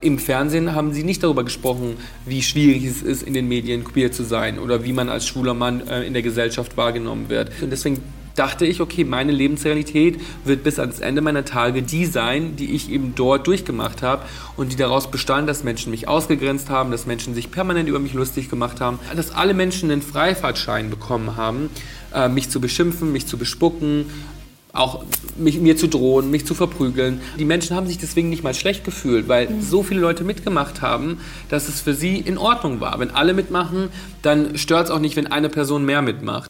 Im Fernsehen haben sie nicht darüber gesprochen, wie schwierig es ist, in den Medien queer zu sein oder wie man als schwuler Mann in der Gesellschaft wahrgenommen wird. Und deswegen dachte ich, okay, meine Lebensrealität wird bis ans Ende meiner Tage die sein, die ich eben dort durchgemacht habe und die daraus bestand, dass Menschen mich ausgegrenzt haben, dass Menschen sich permanent über mich lustig gemacht haben, dass alle Menschen einen Freifahrtschein bekommen haben, mich zu beschimpfen, mich zu bespucken, auch mir zu drohen, mich zu verprügeln. Die Menschen haben sich deswegen nicht mal schlecht gefühlt, weil so viele Leute mitgemacht haben, dass es für sie in Ordnung war. Wenn alle mitmachen, dann stört es auch nicht, wenn eine Person mehr mitmacht.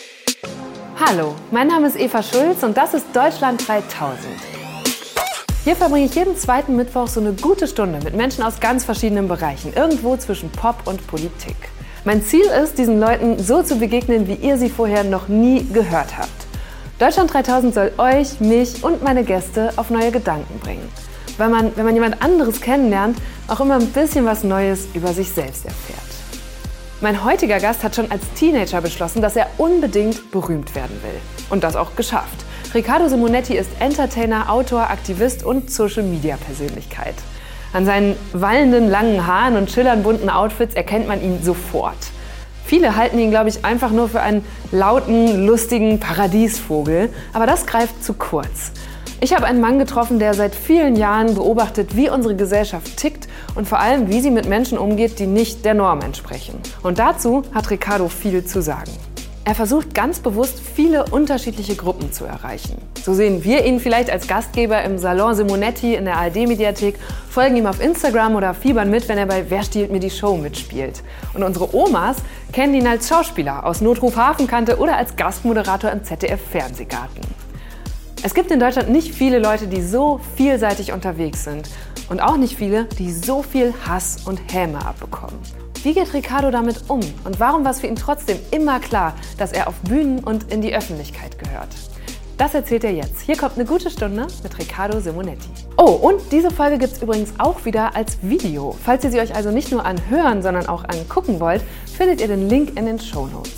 Hallo, mein Name ist Eva Schulz und das ist Deutschland 3000. Hier verbringe ich jeden zweiten Mittwoch so eine gute Stunde mit Menschen aus ganz verschiedenen Bereichen, irgendwo zwischen Pop und Politik. Mein Ziel ist, diesen Leuten so zu begegnen, wie ihr sie vorher noch nie gehört habt. Deutschland 3000 soll euch, mich und meine Gäste auf neue Gedanken bringen. Weil man, wenn man jemand anderes kennenlernt, auch immer ein bisschen was Neues über sich selbst erfährt. Mein heutiger Gast hat schon als Teenager beschlossen, dass er unbedingt berühmt werden will. Und das auch geschafft. Riccardo Simonetti ist Entertainer, Autor, Aktivist und Social-Media-Persönlichkeit. An seinen wallenden langen Haaren und schillernd bunten Outfits erkennt man ihn sofort. Viele halten ihn, glaube ich, einfach nur für einen lauten, lustigen Paradiesvogel. Aber das greift zu kurz. Ich habe einen Mann getroffen, der seit vielen Jahren beobachtet, wie unsere Gesellschaft tickt und vor allem, wie sie mit Menschen umgeht, die nicht der Norm entsprechen. Und dazu hat Riccardo viel zu sagen. Er versucht ganz bewusst, viele unterschiedliche Gruppen zu erreichen. So sehen wir ihn vielleicht als Gastgeber im Salon Simonetti in der ARD-Mediathek, folgen ihm auf Instagram oder fiebern mit, wenn er bei Wer stiehlt mir die Show mitspielt. Und unsere Omas kennen ihn als Schauspieler aus Notruf Hafenkante oder als Gastmoderator im ZDF-Fernsehgarten. Es gibt in Deutschland nicht viele Leute, die so vielseitig unterwegs sind. Und auch nicht viele, die so viel Hass und Häme abbekommen. Wie geht Riccardo damit um? Und warum war es für ihn trotzdem immer klar, dass er auf Bühnen und in die Öffentlichkeit gehört? Das erzählt er jetzt. Hier kommt eine gute Stunde mit Riccardo Simonetti. Oh, und diese Folge gibt es übrigens auch wieder als Video. Falls ihr sie euch also nicht nur anhören, sondern auch angucken wollt, findet ihr den Link in den Shownotes.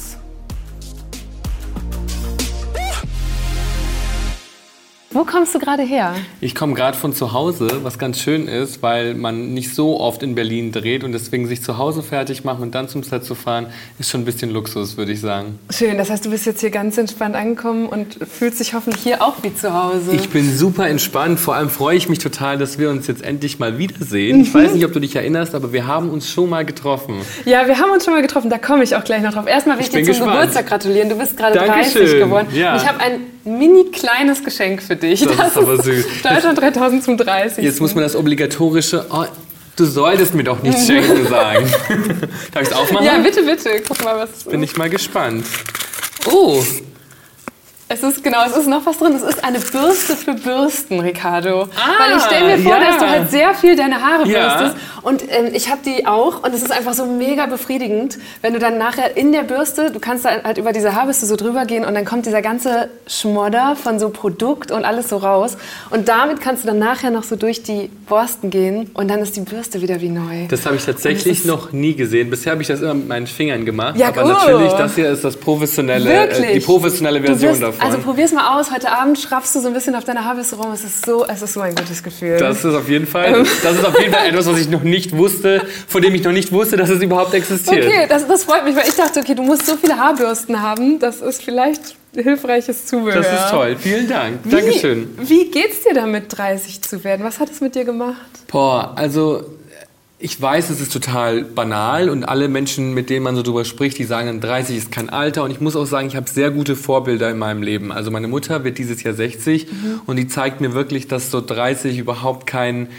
Wo kommst du gerade her? Ich komme gerade von zu Hause, was ganz schön ist, weil man nicht so oft in Berlin dreht und deswegen sich zu Hause fertig machen und dann zum Set zu fahren, ist schon ein bisschen Luxus, würde ich sagen. Schön, das heißt, du bist jetzt hier ganz entspannt angekommen und fühlst dich hoffentlich hier auch wie zu Hause. Ich bin super entspannt, vor allem freue ich mich total, dass wir uns jetzt endlich mal wiedersehen. Ich weiß nicht, ob du dich erinnerst, aber wir haben uns schon mal getroffen. Ja, wir haben uns schon mal getroffen, da komme ich auch gleich noch drauf. Erstmal will ich dir zum Geburtstag gratulieren, du bist gerade 30 geworden. Ja. Und ich habe ein mini kleines Geschenk für dich. Das ist aber süß. Deutschland 3000 zum 30. Jetzt muss man das obligatorische, du solltest mir doch nichts schenken sagen. Darf ich es aufmachen? Ja, bitte, bitte. Guck mal, was bin ich mal gespannt. Oh! Es ist noch was drin. Es ist eine Bürste für Bürsten, Riccardo. Weil ich stelle mir vor, dass du halt sehr viel deine Haare bürstest. Und ich habe die auch. Und es ist einfach so mega befriedigend, wenn du dann nachher in der Bürste, du kannst da halt über diese Haarbürste so drüber gehen und dann kommt dieser ganze Schmodder von so Produkt und alles so raus. Und damit kannst du dann nachher noch so durch die Borsten gehen und dann ist die Bürste wieder wie neu. Das habe ich tatsächlich noch nie gesehen. Bisher habe ich das immer mit meinen Fingern gemacht. Ja, aber natürlich, das hier ist das professionelle, die professionelle Version davon. Also probier's mal aus. Heute Abend schraffst du so ein bisschen auf deiner Haarbürste rum. Es ist so ein gutes Gefühl. Das ist auf jeden Fall etwas, was ich noch nicht wusste, von dem ich noch nicht wusste, dass es überhaupt existiert. Okay, das freut mich, weil ich dachte, okay, du musst so viele Haarbürsten haben. Das ist vielleicht hilfreiches Zubehör. Das ist toll. Vielen Dank. Dankeschön. Wie geht's dir damit, 30 zu werden? Was hat es mit dir gemacht? Also ich weiß, es ist total banal und alle Menschen, mit denen man so drüber spricht, die sagen, 30 ist kein Alter. Und ich muss auch sagen, ich habe sehr gute Vorbilder in meinem Leben. Also meine Mutter wird dieses Jahr 60 und die zeigt mir wirklich, dass so 30 überhaupt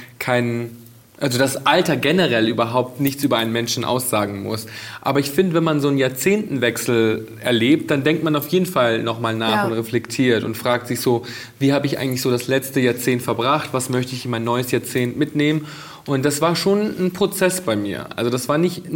also das Alter generell überhaupt nichts über einen Menschen aussagen muss. Aber ich finde, wenn man so einen Jahrzehntenwechsel erlebt, dann denkt man auf jeden Fall nochmal nach und reflektiert und fragt sich so, wie habe ich eigentlich so das letzte Jahrzehnt verbracht? Was möchte ich in mein neues Jahrzehnt mitnehmen? Und das war schon ein Prozess bei mir. Also das war nicht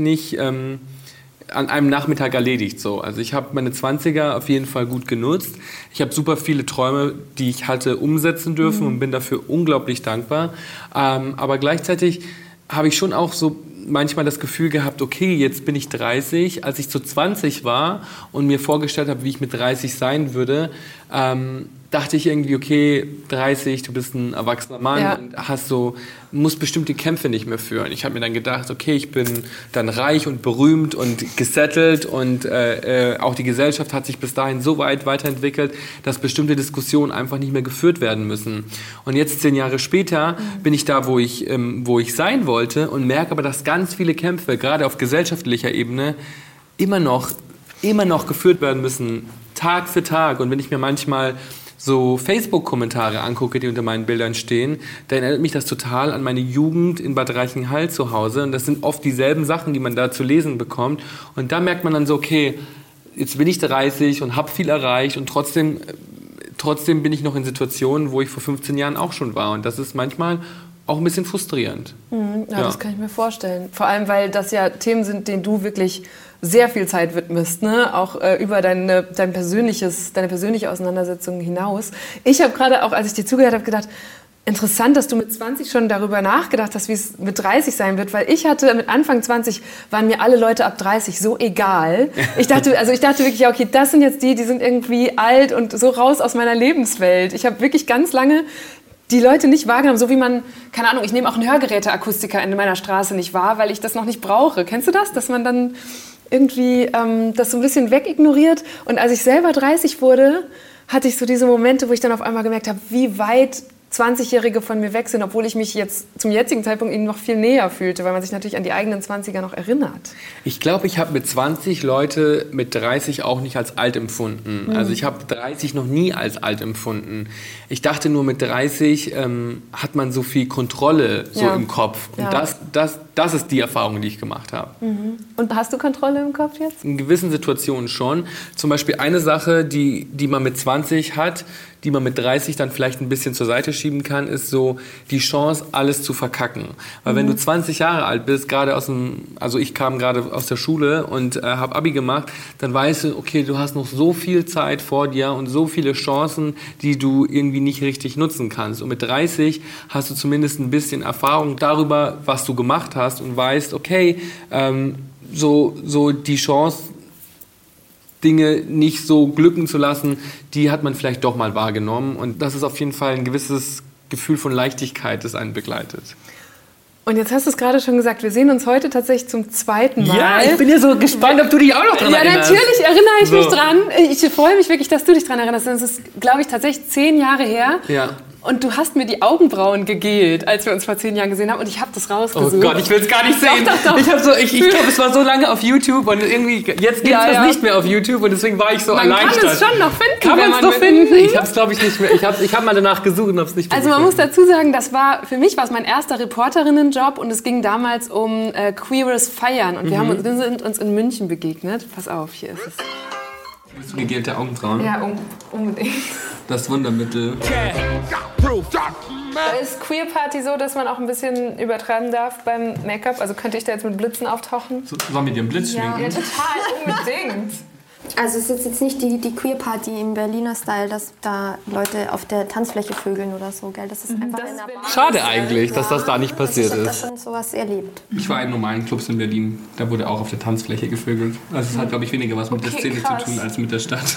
an einem Nachmittag erledigt so. Also ich habe meine 20er auf jeden Fall gut genutzt. Ich habe super viele Träume, die ich hatte, umsetzen dürfen und bin dafür unglaublich dankbar. Aber gleichzeitig habe ich schon auch so manchmal das Gefühl gehabt, okay, jetzt bin ich 30. Als ich so 20 war und mir vorgestellt habe, wie ich mit 30 sein würde, dachte ich irgendwie, okay, 30, du bist ein erwachsener Mann und musst bestimmte Kämpfe nicht mehr führen. Ich habe mir dann gedacht, okay, ich bin dann reich und berühmt und gesettelt und auch die Gesellschaft hat sich bis dahin so weit weiterentwickelt, dass bestimmte Diskussionen einfach nicht mehr geführt werden müssen. Und jetzt 10 Jahre später bin ich da, wo ich sein wollte und merke aber, dass ganz viele Kämpfe, gerade auf gesellschaftlicher Ebene, immer noch geführt werden müssen, Tag für Tag. Und wenn ich mir manchmal so Facebook-Kommentare angucke, die unter meinen Bildern stehen, dann erinnert mich das total an meine Jugend in Bad Reichenhall zu Hause. Und das sind oft dieselben Sachen, die man da zu lesen bekommt. Und da merkt man dann so, okay, jetzt bin ich 30 und habe viel erreicht und trotzdem bin ich noch in Situationen, wo ich vor 15 Jahren auch schon war. Und das ist manchmal auch ein bisschen frustrierend. Ja, das kann ich mir vorstellen. Vor allem, weil das ja Themen sind, denen du wirklich sehr viel Zeit widmest, ne? Auch über deine persönliche Auseinandersetzung hinaus. Ich habe gerade auch, als ich dir zugehört habe, gedacht, interessant, dass du mit 20 schon darüber nachgedacht hast, wie es mit 30 sein wird, weil ich hatte mit Anfang 20 waren mir alle Leute ab 30 so egal. Ich dachte wirklich, ja, okay, das sind jetzt die sind irgendwie alt und so raus aus meiner Lebenswelt. Ich habe wirklich ganz lange die Leute nicht wahrgenommen, so wie man, keine Ahnung, ich nehme auch einen Hörgeräteakustiker in meiner Straße nicht wahr, weil ich das noch nicht brauche. Kennst du das? Dass man dann irgendwie das so ein bisschen wegignoriert. Und als ich selber 30 wurde, hatte ich so diese Momente, wo ich dann auf einmal gemerkt habe, wie weit 20-Jährige von mir weg sind, obwohl ich mich jetzt zum jetzigen Zeitpunkt ihnen noch viel näher fühlte, weil man sich natürlich an die eigenen 20er noch erinnert. Ich glaube, ich habe mit 20 Leute mit 30 auch nicht als alt empfunden. Also ich habe 30 noch nie als alt empfunden. Ich dachte nur, mit 30 hat man so viel Kontrolle im Kopf. Und das ist die Erfahrung, die ich gemacht habe. Und hast du Kontrolle im Kopf jetzt? In gewissen Situationen schon. Zum Beispiel eine Sache, die man mit 20 hat, die man mit 30 dann vielleicht ein bisschen zur Seite schieben kann, ist so die Chance, alles zu verkacken. Weil wenn du 20 Jahre alt bist, also ich kam gerade aus der Schule und habe Abi gemacht, dann weißt du, okay, du hast noch so viel Zeit vor dir und so viele Chancen, die du irgendwie nicht richtig nutzen kannst. Und mit 30 hast du zumindest ein bisschen Erfahrung darüber, was du gemacht hast und weißt, okay, so die Chance, Dinge nicht so glücken zu lassen, die hat man vielleicht doch mal wahrgenommen. Und das ist auf jeden Fall ein gewisses Gefühl von Leichtigkeit, das einen begleitet. Und jetzt hast du es gerade schon gesagt, wir sehen uns heute tatsächlich zum zweiten Mal. Ja, ich bin ja so gespannt, ob du dich auch noch dran erinnerst. Ja, natürlich erinnere ich mich dran. Ich freue mich wirklich, dass du dich dran erinnerst. Das ist, glaube ich, tatsächlich 10 Jahre her. Ja. Und du hast mir die Augenbrauen gegelt, als wir uns vor 10 Jahren gesehen haben. Und ich habe das rausgesucht. Oh Gott, ich will es gar nicht sehen. Doch. Ich glaube, es war so lange auf YouTube. Und irgendwie, jetzt gibt es das nicht mehr auf YouTube. Und deswegen war ich so erleichtert. Man kann es schon noch finden. Kann man es noch finden? Ich habe es, glaube ich, nicht mehr. Ich habe mal danach gesucht und habe es nicht mehr gefunden. Man muss dazu sagen, für mich war es mein erster Reporterinnenjob. Und es ging damals um queeres Feiern. Und wir sind uns in München begegnet. Pass auf, hier ist es. Willst du gegelte Augenbrauen? Ja, unbedingt. Das Wundermittel. Ist Queer Party so, dass man auch ein bisschen übertreiben darf beim Make-up? Also könnte ich da jetzt mit Blitzen auftauchen? Sollen wir dir einen Blitz schminken? Ja, total, unbedingt. Also es ist jetzt nicht die Queer Party im Berliner Style, dass da Leute auf der Tanzfläche vögeln oder so, gell? Das ist einfach in der Bar. Schade eigentlich, dass das da nicht passiert ist. Ich habe da schon sowas erlebt. Ich war in normalen Clubs in Berlin, da wurde auch auf der Tanzfläche gevögelt. Also es hat, glaube ich, weniger was mit der Szene zu tun als mit der Stadt.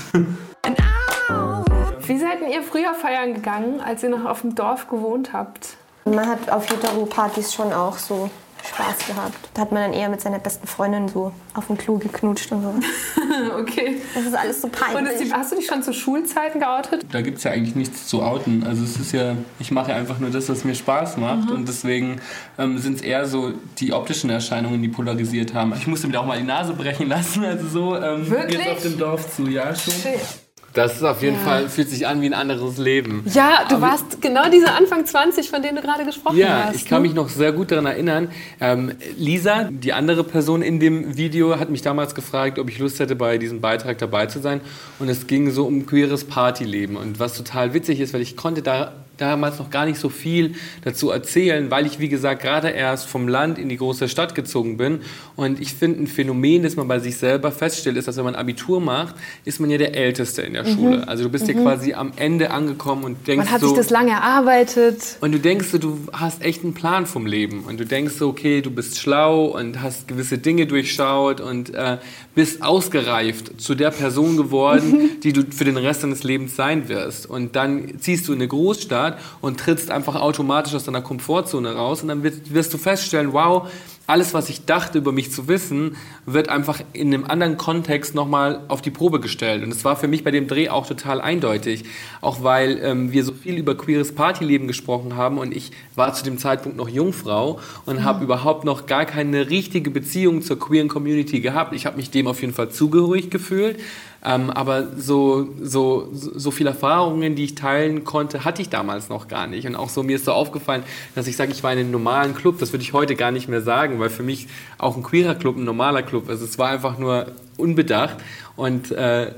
Wie seid ihr früher feiern gegangen, als ihr noch auf dem Dorf gewohnt habt? Man hat auf Hetero-Partys schon auch so Spaß gehabt. Da hat man dann eher mit seiner besten Freundin so auf dem Klo geknutscht und so. Okay. Das ist alles so peinlich. Und hast du dich schon zu Schulzeiten geoutet? Da gibt es ja eigentlich nichts zu outen. Also es ist ja, ich mache ja einfach nur das, was mir Spaß macht. Und deswegen sind es eher so die optischen Erscheinungen, die polarisiert haben. Ich musste mir auch mal die Nase brechen lassen. Also so wirklich? Jetzt auf dem Dorf zu, ja schon. Shit. Das ist auf jeden Fall, fühlt sich an wie ein anderes Leben. Ja, du warst genau diese Anfang 20, von denen du gerade gesprochen hast. Ja, ich kann mich noch sehr gut daran erinnern. Lisa, die andere Person in dem Video, hat mich damals gefragt, ob ich Lust hätte, bei diesem Beitrag dabei zu sein. Und es ging so um queeres Partyleben. Und was total witzig ist, weil ich konnte da damals noch gar nicht so viel dazu erzählen, weil ich, wie gesagt, gerade erst vom Land in die große Stadt gezogen bin. Und ich finde, ein Phänomen, das man bei sich selber feststellt, ist, dass wenn man Abitur macht, ist man ja der Älteste in der Schule. Also du bist ja quasi am Ende angekommen und denkst man hat sich das lange erarbeitet. Und du denkst, du hast echt einen Plan vom Leben. Und du denkst, okay, du bist schlau und hast gewisse Dinge durchschaut und bist ausgereift zu der Person geworden, die du für den Rest deines Lebens sein wirst. Und dann ziehst du in eine Großstadt und trittst einfach automatisch aus deiner Komfortzone raus und dann wirst du feststellen, wow, alles, was ich dachte über mich zu wissen, wird einfach in einem anderen Kontext nochmal auf die Probe gestellt. Und es war für mich bei dem Dreh auch total eindeutig. Auch weil wir so viel über queeres Partyleben gesprochen haben und ich war zu dem Zeitpunkt noch Jungfrau und habe überhaupt noch gar keine richtige Beziehung zur queeren Community gehabt. Ich habe mich dem auf jeden Fall zugehörig gefühlt. Aber so viele Erfahrungen, die ich teilen konnte, hatte ich damals noch gar nicht. Und auch so, mir ist so aufgefallen, dass ich sage, ich war in einem normalen Club. Das würde ich heute gar nicht mehr sagen, weil für mich auch ein queerer Club ein normaler Club ist. Es war einfach nur unbedacht. Und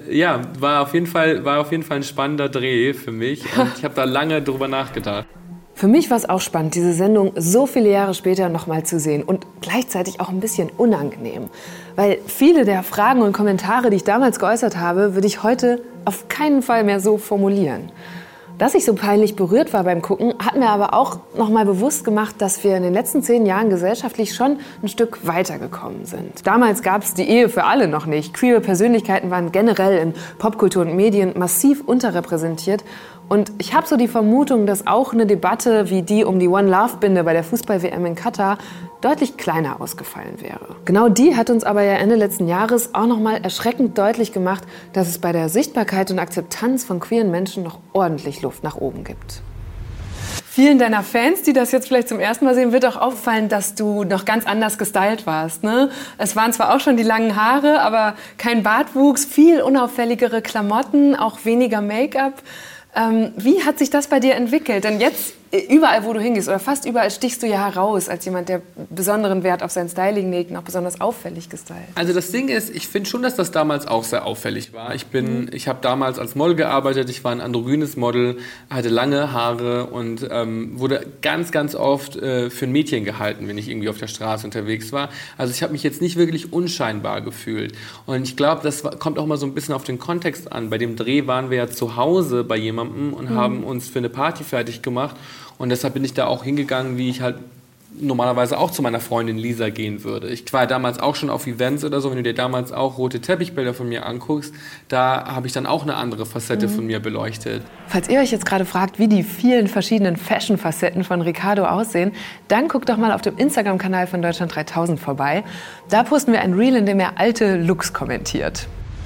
war auf jeden Fall ein spannender Dreh für mich. Und ich habe da lange drüber nachgedacht. Für mich war es auch spannend, diese Sendung so viele Jahre später nochmal zu sehen und gleichzeitig auch ein bisschen unangenehm. Weil viele der Fragen und Kommentare, die ich damals geäußert habe, würde ich heute auf keinen Fall mehr so formulieren. Dass ich so peinlich berührt war beim Gucken, hat mir aber auch nochmal bewusst gemacht, dass wir in den letzten 10 Jahren gesellschaftlich schon ein Stück weitergekommen sind. Damals gab es die Ehe für alle noch nicht. Queere Persönlichkeiten waren generell in Popkultur und Medien massiv unterrepräsentiert. Und ich habe so die Vermutung, dass auch eine Debatte wie die um die One-Love-Binde bei der Fußball-WM in Katar deutlich kleiner ausgefallen wäre. Genau die hat uns aber ja Ende letzten Jahres auch noch mal erschreckend deutlich gemacht, dass es bei der Sichtbarkeit und Akzeptanz von queeren Menschen noch ordentlich Luft nach oben gibt. Vielen deiner Fans, die das jetzt vielleicht zum ersten Mal sehen, wird auch auffallen, dass du noch ganz anders gestylt warst, ne? Es waren zwar auch schon die langen Haare, aber kein Bartwuchs, viel unauffälligere Klamotten, auch weniger Make-up. Wie hat sich das bei dir entwickelt? Denn jetzt, überall wo du hingehst oder fast überall, stichst du ja heraus als jemand, der besonderen Wert auf sein Styling legt und auch besonders auffällig gestylt. Also das Ding ist, ich finde schon, dass das damals auch sehr auffällig war. Ich habe damals als Model gearbeitet, ich war ein androgynes Model, hatte lange Haare und wurde ganz, ganz oft für ein Mädchen gehalten, wenn ich irgendwie auf der Straße unterwegs war. Also ich habe mich jetzt nicht wirklich unscheinbar gefühlt. Und ich glaube, das kommt auch mal so ein bisschen auf den Kontext an. Bei dem Dreh waren wir ja zu Hause bei jemandem und haben uns für eine Party fertig gemacht. Und deshalb bin ich da auch hingegangen, wie ich halt normalerweise auch zu meiner Freundin Lisa gehen würde. Ich war damals auch schon auf Events oder so, wenn du dir damals auch rote Teppichbilder von mir anguckst, da habe ich dann auch eine andere Facette von mir beleuchtet. Falls ihr euch jetzt gerade fragt, wie die vielen verschiedenen Fashion-Facetten von Ricardo aussehen, dann guckt doch mal auf dem Instagram-Kanal von Deutschland 3000 vorbei. Da posten wir ein Reel, in dem er alte Looks kommentiert.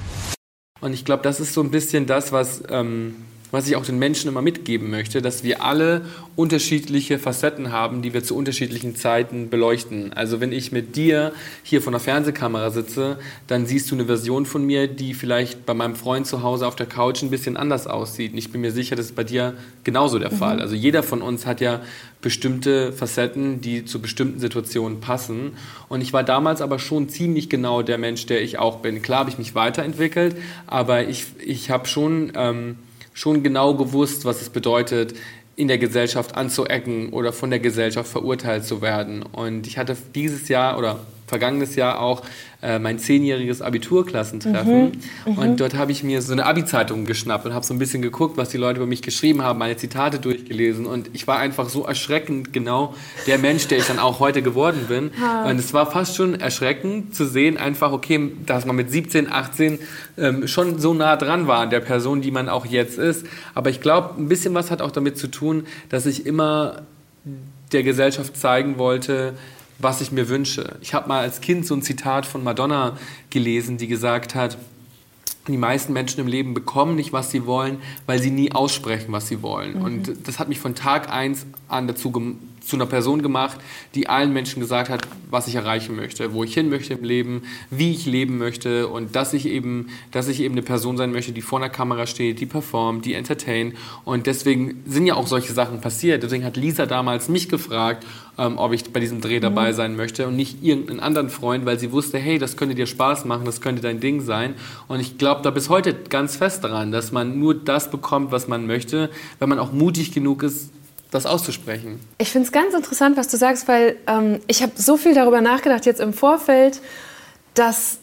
Und ich glaube, das ist so ein bisschen das, was ich auch den Menschen immer mitgeben möchte, dass wir alle unterschiedliche Facetten haben, die wir zu unterschiedlichen Zeiten beleuchten. Also wenn ich mit dir hier vor einer Fernsehkamera sitze, dann siehst du eine Version von mir, die vielleicht bei meinem Freund zu Hause auf der Couch ein bisschen anders aussieht. Und ich bin mir sicher, das ist bei dir genauso der Fall. Also jeder von uns hat ja bestimmte Facetten, die zu bestimmten Situationen passen. Und ich war damals aber schon ziemlich genau der Mensch, der ich auch bin. Klar habe ich mich weiterentwickelt, aber ich habe schon genau gewusst, was es bedeutet, in der Gesellschaft anzuecken oder von der Gesellschaft verurteilt zu werden. Und ich hatte dieses Jahr oder vergangenes Jahr auch mein 10-jähriges Abiturklassentreffen. Und dort habe ich mir so eine Abi-Zeitung geschnappt und habe so ein bisschen geguckt, was die Leute über mich geschrieben haben, meine Zitate durchgelesen. Und ich war einfach so erschreckend genau der Mensch, der ich dann auch heute geworden bin. Und es war fast schon erschreckend zu sehen, einfach, okay, dass man mit 17, 18 schon so nah dran war an der Person, die man auch jetzt ist. Aber ich glaube, ein bisschen was hat auch damit zu tun, dass ich immer der Gesellschaft zeigen wollte, was ich mir wünsche. Ich habe mal als Kind so ein Zitat von Madonna gelesen, die gesagt hat, die meisten Menschen im Leben bekommen nicht, was sie wollen, weil sie nie aussprechen, was sie wollen. Und das hat mich von Tag 1 an dazu zu einer Person gemacht, die allen Menschen gesagt hat, was ich erreichen möchte, wo ich hin möchte im Leben, wie ich leben möchte und dass ich eben eine Person sein möchte, die vor einer Kamera steht, die performt, die entertaint. Und deswegen sind ja auch solche Sachen passiert. Deswegen hat Lisa damals mich gefragt, ob ich bei diesem Dreh dabei sein möchte und nicht irgendeinen anderen Freund, weil sie wusste, hey, das könnte dir Spaß machen, das könnte dein Ding sein. Und ich glaube da bis heute ganz fest daran, dass man nur das bekommt, was man möchte, wenn man auch mutig genug ist, das auszusprechen. Ich finde es ganz interessant, was du sagst, weil ich habe so viel darüber nachgedacht jetzt im Vorfeld, dass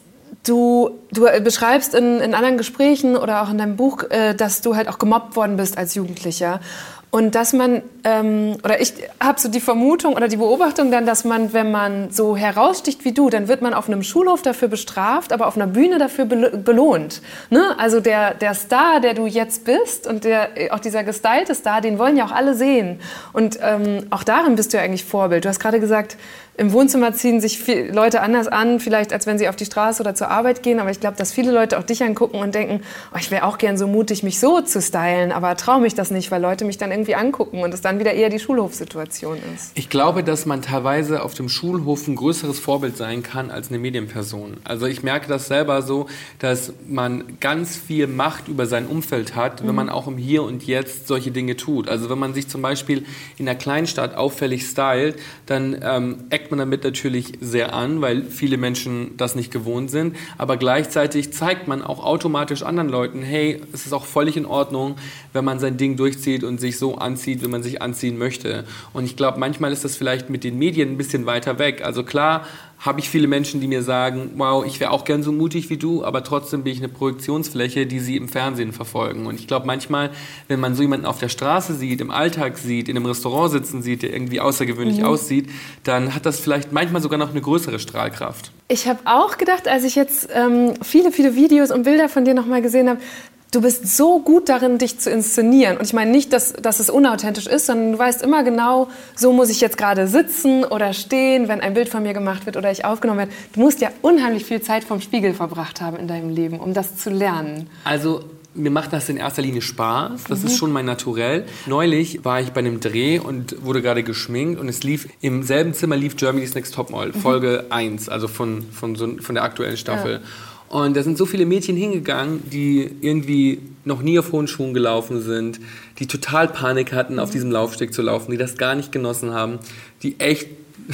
du beschreibst in anderen Gesprächen oder auch in deinem Buch, dass du halt auch gemobbt worden bist als Jugendlicher. Und dass man, oder ich habe so die Vermutung oder die Beobachtung dann, dass man, wenn man so heraussticht wie du, dann wird man auf einem Schulhof dafür bestraft, aber auf einer Bühne dafür belohnt. Ne? Also der Star, der du jetzt bist und auch dieser gestylte Star, den wollen ja auch alle sehen. Und auch darin bist du ja eigentlich Vorbild. Du hast gerade gesagt, im Wohnzimmer ziehen sich Leute anders an, vielleicht als wenn sie auf die Straße oder zur Arbeit gehen. Aber ich glaube, dass viele Leute auch dich angucken und denken, oh, ich wäre auch gern so mutig, mich so zu stylen, aber traue mich das nicht, weil Leute mich dann irgendwie angucken und es dann wieder eher die Schulhofsituation ist. Ich glaube, dass man teilweise auf dem Schulhof ein größeres Vorbild sein kann als eine Medienperson. Also ich merke das selber so, dass man ganz viel Macht über sein Umfeld hat, wenn man auch im Hier und Jetzt solche Dinge tut. Also wenn man sich zum Beispiel in einer Kleinstadt auffällig stylt, dann eckt man damit natürlich sehr an, weil viele Menschen das nicht gewohnt sind. Aber gleichzeitig zeigt man auch automatisch anderen Leuten, hey, es ist auch völlig in Ordnung, wenn man sein Ding durchzieht und sich so anzieht, wie man sich anziehen möchte. Und ich glaube, manchmal ist das vielleicht mit den Medien ein bisschen weiter weg. Also klar habe ich viele Menschen, die mir sagen, wow, ich wäre auch gern so mutig wie du, aber trotzdem bin ich eine Projektionsfläche, die sie im Fernsehen verfolgen. Und ich glaube manchmal, wenn man so jemanden auf der Straße sieht, im Alltag sieht, in einem Restaurant sitzen sieht, der irgendwie außergewöhnlich aussieht, dann hat das vielleicht manchmal sogar noch eine größere Strahlkraft. Ich habe auch gedacht, als ich jetzt viele, viele Videos und Bilder von dir nochmal gesehen habe, du bist so gut darin, dich zu inszenieren. Und ich meine nicht, dass es unauthentisch ist, sondern du weißt immer genau, so muss ich jetzt gerade sitzen oder stehen, wenn ein Bild von mir gemacht wird oder ich aufgenommen werde. Du musst ja unheimlich viel Zeit vorm Spiegel verbracht haben in deinem Leben, um das zu lernen. Also mir macht das in erster Linie Spaß. Das ist schon mein Naturell. Neulich war ich bei einem Dreh und wurde gerade geschminkt und es lief im selben Zimmer Germany's Next Topmodel, Folge 1, also von der aktuellen Staffel. Ja. Und da sind so viele Mädchen hingegangen, die irgendwie noch nie auf hohen Schuhen gelaufen sind, die total Panik hatten, auf diesem Laufsteg zu laufen, die das gar nicht genossen haben, die echt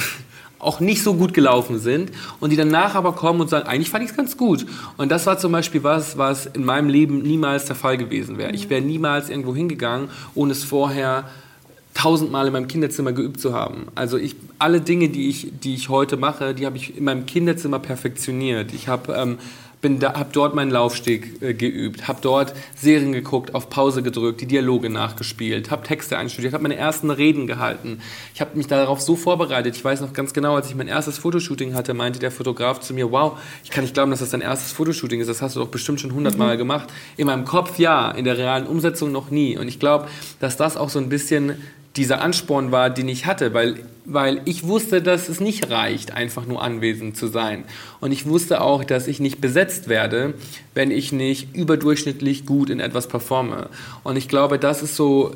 auch nicht so gut gelaufen sind und die danach aber kommen und sagen, eigentlich fand ich es ganz gut. Und das war zum Beispiel was in meinem Leben niemals der Fall gewesen wäre. Ich wäre niemals irgendwo hingegangen, ohne es vorher 1000-mal in meinem Kinderzimmer geübt zu haben. Also alle Dinge, die ich heute mache, die habe ich in meinem Kinderzimmer perfektioniert. Ich habe dort meinen Laufsteg geübt, habe dort Serien geguckt, auf Pause gedrückt, die Dialoge nachgespielt, habe Texte einstudiert, habe meine ersten Reden gehalten. Ich habe mich darauf so vorbereitet. Ich weiß noch ganz genau, als ich mein erstes Fotoshooting hatte, meinte der Fotograf zu mir, wow, ich kann nicht glauben, dass das dein erstes Fotoshooting ist. Das hast du doch bestimmt schon 100-mal gemacht. In meinem Kopf ja, in der realen Umsetzung noch nie. Und ich glaube, dass das auch so ein bisschen dieser Ansporn war, den ich hatte, weil ich wusste, dass es nicht reicht, einfach nur anwesend zu sein. Und ich wusste auch, dass ich nicht besetzt werde, wenn ich nicht überdurchschnittlich gut in etwas performe. Und ich glaube, das ist so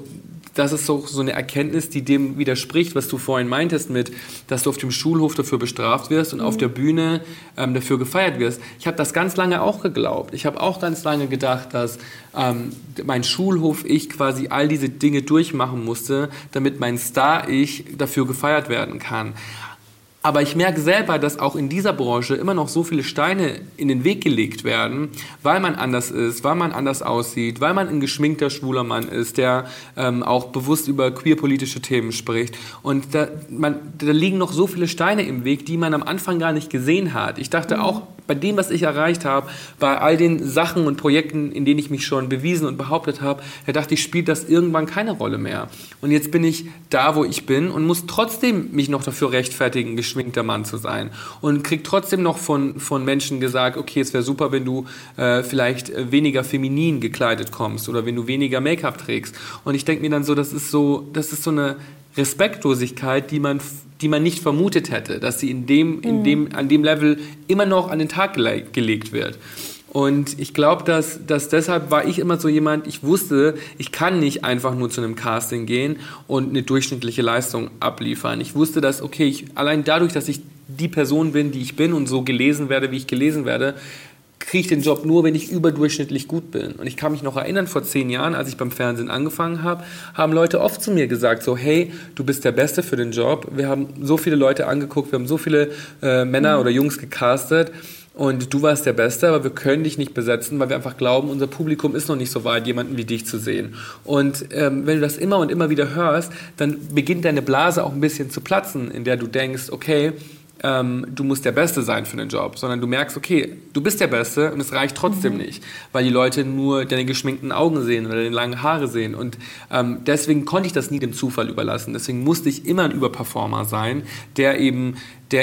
eine Erkenntnis, die dem widerspricht, was du vorhin meintest mit, dass du auf dem Schulhof dafür bestraft wirst und auf der Bühne dafür gefeiert wirst. Ich habe das ganz lange auch geglaubt. Ich habe auch ganz lange gedacht, dass mein Schulhof-Ich quasi all diese Dinge durchmachen musste, damit mein Star-Ich dafür gefeiert werden kann. Aber ich merke selber, dass auch in dieser Branche immer noch so viele Steine in den Weg gelegt werden, weil man anders ist, weil man anders aussieht, weil man ein geschminkter schwuler Mann ist, der auch bewusst über queerpolitische Themen spricht. Und da liegen noch so viele Steine im Weg, die man am Anfang gar nicht gesehen hat. Ich dachte auch, bei dem, was ich erreicht habe, bei all den Sachen und Projekten, in denen ich mich schon bewiesen und behauptet habe, da dachte ich, spielt das irgendwann keine Rolle mehr. Und jetzt bin ich da, wo ich bin und muss trotzdem mich noch dafür rechtfertigen, geschminkter Mann zu sein. Und krieg trotzdem noch von Menschen gesagt, okay, es wäre super, wenn du vielleicht weniger feminin gekleidet kommst oder wenn du weniger Make-up trägst. Und ich denke mir dann so, das ist so eine Respektlosigkeit, die man nicht vermutet hätte, dass sie an dem Level immer noch an den Tag gelegt wird. Und ich glaube, dass deshalb war ich immer so jemand, ich wusste, ich kann nicht einfach nur zu einem Casting gehen und eine durchschnittliche Leistung abliefern. Ich wusste, dass, okay, allein dadurch, dass ich die Person bin, die ich bin und so gelesen werde, wie ich gelesen werde, kriege ich den Job nur, wenn ich überdurchschnittlich gut bin. Und ich kann mich noch erinnern, vor 10 Jahren, als ich beim Fernsehen angefangen habe, haben Leute oft zu mir gesagt, so, hey, du bist der Beste für den Job. Wir haben so viele Leute angeguckt, wir haben so viele Männer oder Jungs gecastet. Und du warst der Beste, aber wir können dich nicht besetzen, weil wir einfach glauben, unser Publikum ist noch nicht so weit, jemanden wie dich zu sehen. Und wenn du das immer und immer wieder hörst, dann beginnt deine Blase auch ein bisschen zu platzen, in der du denkst, okay, du musst der Beste sein für den Job, sondern du merkst, okay, du bist der Beste und es reicht trotzdem nicht, weil die Leute nur deine geschminkten Augen sehen oder deine langen Haare sehen und deswegen konnte ich das nie dem Zufall überlassen. Deswegen musste ich immer ein Überperformer sein, der eben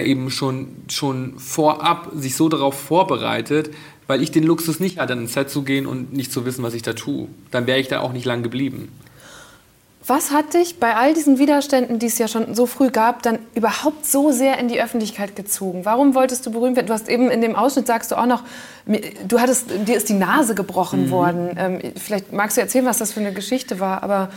schon vorab sich so darauf vorbereitet, weil ich den Luxus nicht hatte, an ein Set zu gehen und nicht zu wissen, was ich da tue. Dann wäre ich da auch nicht lang geblieben. Was hat dich bei all diesen Widerständen, die es ja schon so früh gab, dann überhaupt so sehr in die Öffentlichkeit gezogen? Warum wolltest du berühmt werden? Du hast eben in dem Ausschnitt, sagst du auch noch, dir ist die Nase gebrochen worden. Vielleicht magst du erzählen, was das für eine Geschichte war. Aber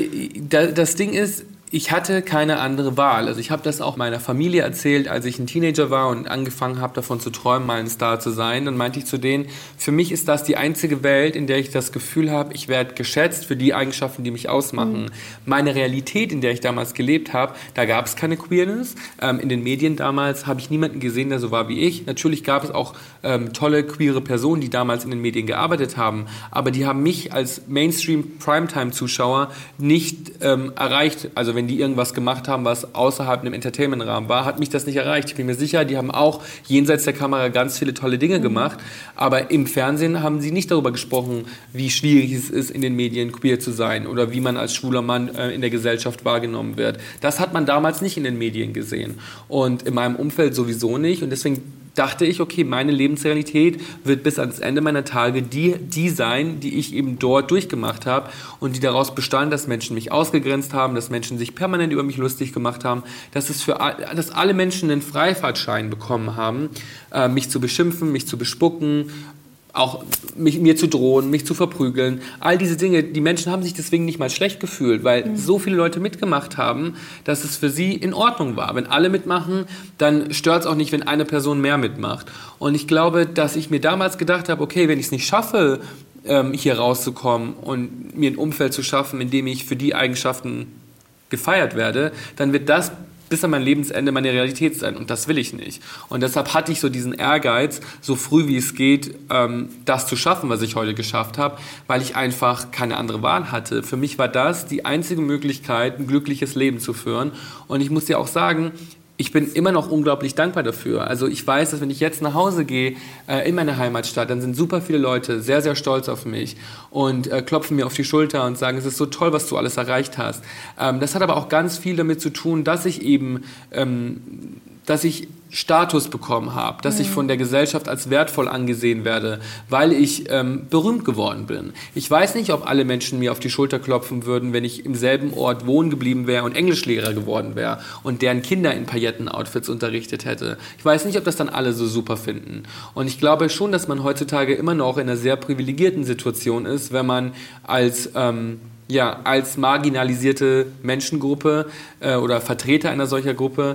das Ding ist, ich hatte keine andere Wahl. Also ich habe das auch meiner Familie erzählt, als ich ein Teenager war und angefangen habe, davon zu träumen, mal ein Star zu sein. Dann meinte ich zu denen, für mich ist das die einzige Welt, in der ich das Gefühl habe, ich werde geschätzt für die Eigenschaften, die mich ausmachen. Meine Realität, in der ich damals gelebt habe, da gab es keine Queerness. In den Medien damals habe ich niemanden gesehen, der so war wie ich. Natürlich gab es auch tolle queere Personen, die damals in den Medien gearbeitet haben. Aber die haben mich als Mainstream-Primetime-Zuschauer nicht erreicht. Also wenn die irgendwas gemacht haben, was außerhalb einem Entertainment-Rahmen war, hat mich das nicht erreicht. Ich bin mir sicher, die haben auch jenseits der Kamera ganz viele tolle Dinge gemacht, aber im Fernsehen haben sie nicht darüber gesprochen, wie schwierig es ist, in den Medien queer zu sein oder wie man als schwuler Mann in der Gesellschaft wahrgenommen wird. Das hat man damals nicht in den Medien gesehen und in meinem Umfeld sowieso nicht und deswegen dachte ich, okay, meine Lebensrealität wird bis ans Ende meiner Tage die sein, die ich eben dort durchgemacht habe und die daraus bestand, dass Menschen mich ausgegrenzt haben, dass Menschen sich permanent über mich lustig gemacht haben, dass alle Menschen einen Freifahrtschein bekommen haben, mich zu beschimpfen, mich zu bespucken, auch mir zu drohen, mich zu verprügeln. All diese Dinge, die Menschen haben sich deswegen nicht mal schlecht gefühlt, weil so viele Leute mitgemacht haben, dass es für sie in Ordnung war. Wenn alle mitmachen, dann stört es auch nicht, wenn eine Person mehr mitmacht. Und ich glaube, dass ich mir damals gedacht habe, okay, wenn ich es nicht schaffe, hier rauszukommen und mir ein Umfeld zu schaffen, in dem ich für die Eigenschaften gefeiert werde, dann wird das bis an mein Lebensende meine Realität sein. Und das will ich nicht. Und deshalb hatte ich so diesen Ehrgeiz, so früh wie es geht, das zu schaffen, was ich heute geschafft habe, weil ich einfach keine andere Wahl hatte. Für mich war das die einzige Möglichkeit, ein glückliches Leben zu führen. Und ich muss dir auch sagen, ich bin immer noch unglaublich dankbar dafür. Also ich weiß, dass wenn ich jetzt nach Hause gehe, in meine Heimatstadt, dann sind super viele Leute sehr, sehr stolz auf mich und klopfen mir auf die Schulter und sagen, es ist so toll, was du alles erreicht hast. Das hat aber auch ganz viel damit zu tun, dass ich eben, dass ich Status bekommen habe, dass ich von der Gesellschaft als wertvoll angesehen werde, weil ich berühmt geworden bin. Ich weiß nicht, ob alle Menschen mir auf die Schulter klopfen würden, wenn ich im selben Ort wohnen geblieben wäre und Englischlehrer geworden wäre und deren Kinder in Pailletten-Outfits unterrichtet hätte. Ich weiß nicht, ob das dann alle so super finden. Und ich glaube schon, dass man heutzutage immer noch in einer sehr privilegierten Situation ist, wenn man als marginalisierte Menschengruppe oder Vertreter einer solcher Gruppe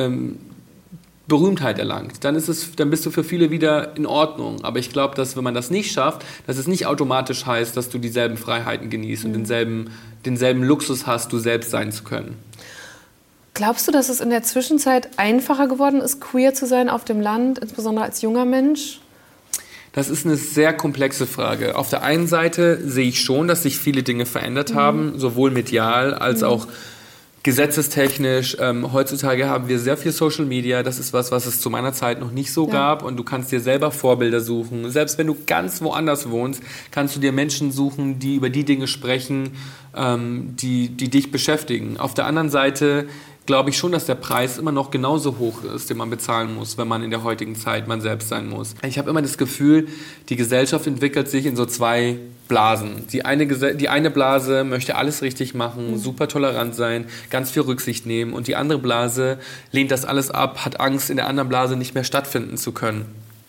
Berühmtheit erlangt, dann bist du für viele wieder in Ordnung. Aber ich glaube, dass wenn man das nicht schafft, dass es nicht automatisch heißt, dass du dieselben Freiheiten genießt und denselben Luxus hast, du selbst sein zu können. Glaubst du, dass es in der Zwischenzeit einfacher geworden ist, queer zu sein auf dem Land, insbesondere als junger Mensch? Das ist eine sehr komplexe Frage. Auf der einen Seite sehe ich schon, dass sich viele Dinge verändert haben, sowohl medial als auch gesetzestechnisch. Heutzutage haben wir sehr viel Social Media. Das ist was es zu meiner Zeit noch nicht so gab. Und du kannst dir selber Vorbilder suchen. Selbst wenn du ganz woanders wohnst, kannst du dir Menschen suchen, die über die Dinge sprechen, die dich beschäftigen. Auf der anderen Seite glaube ich schon, dass der Preis immer noch genauso hoch ist, den man bezahlen muss, wenn man in der heutigen Zeit man selbst sein muss. Ich habe immer das Gefühl, die Gesellschaft entwickelt sich in so zwei Blasen. Die eine Blase möchte alles richtig machen, super tolerant sein, ganz viel Rücksicht nehmen und die andere Blase lehnt das alles ab, hat Angst, in der anderen Blase nicht mehr stattfinden zu können.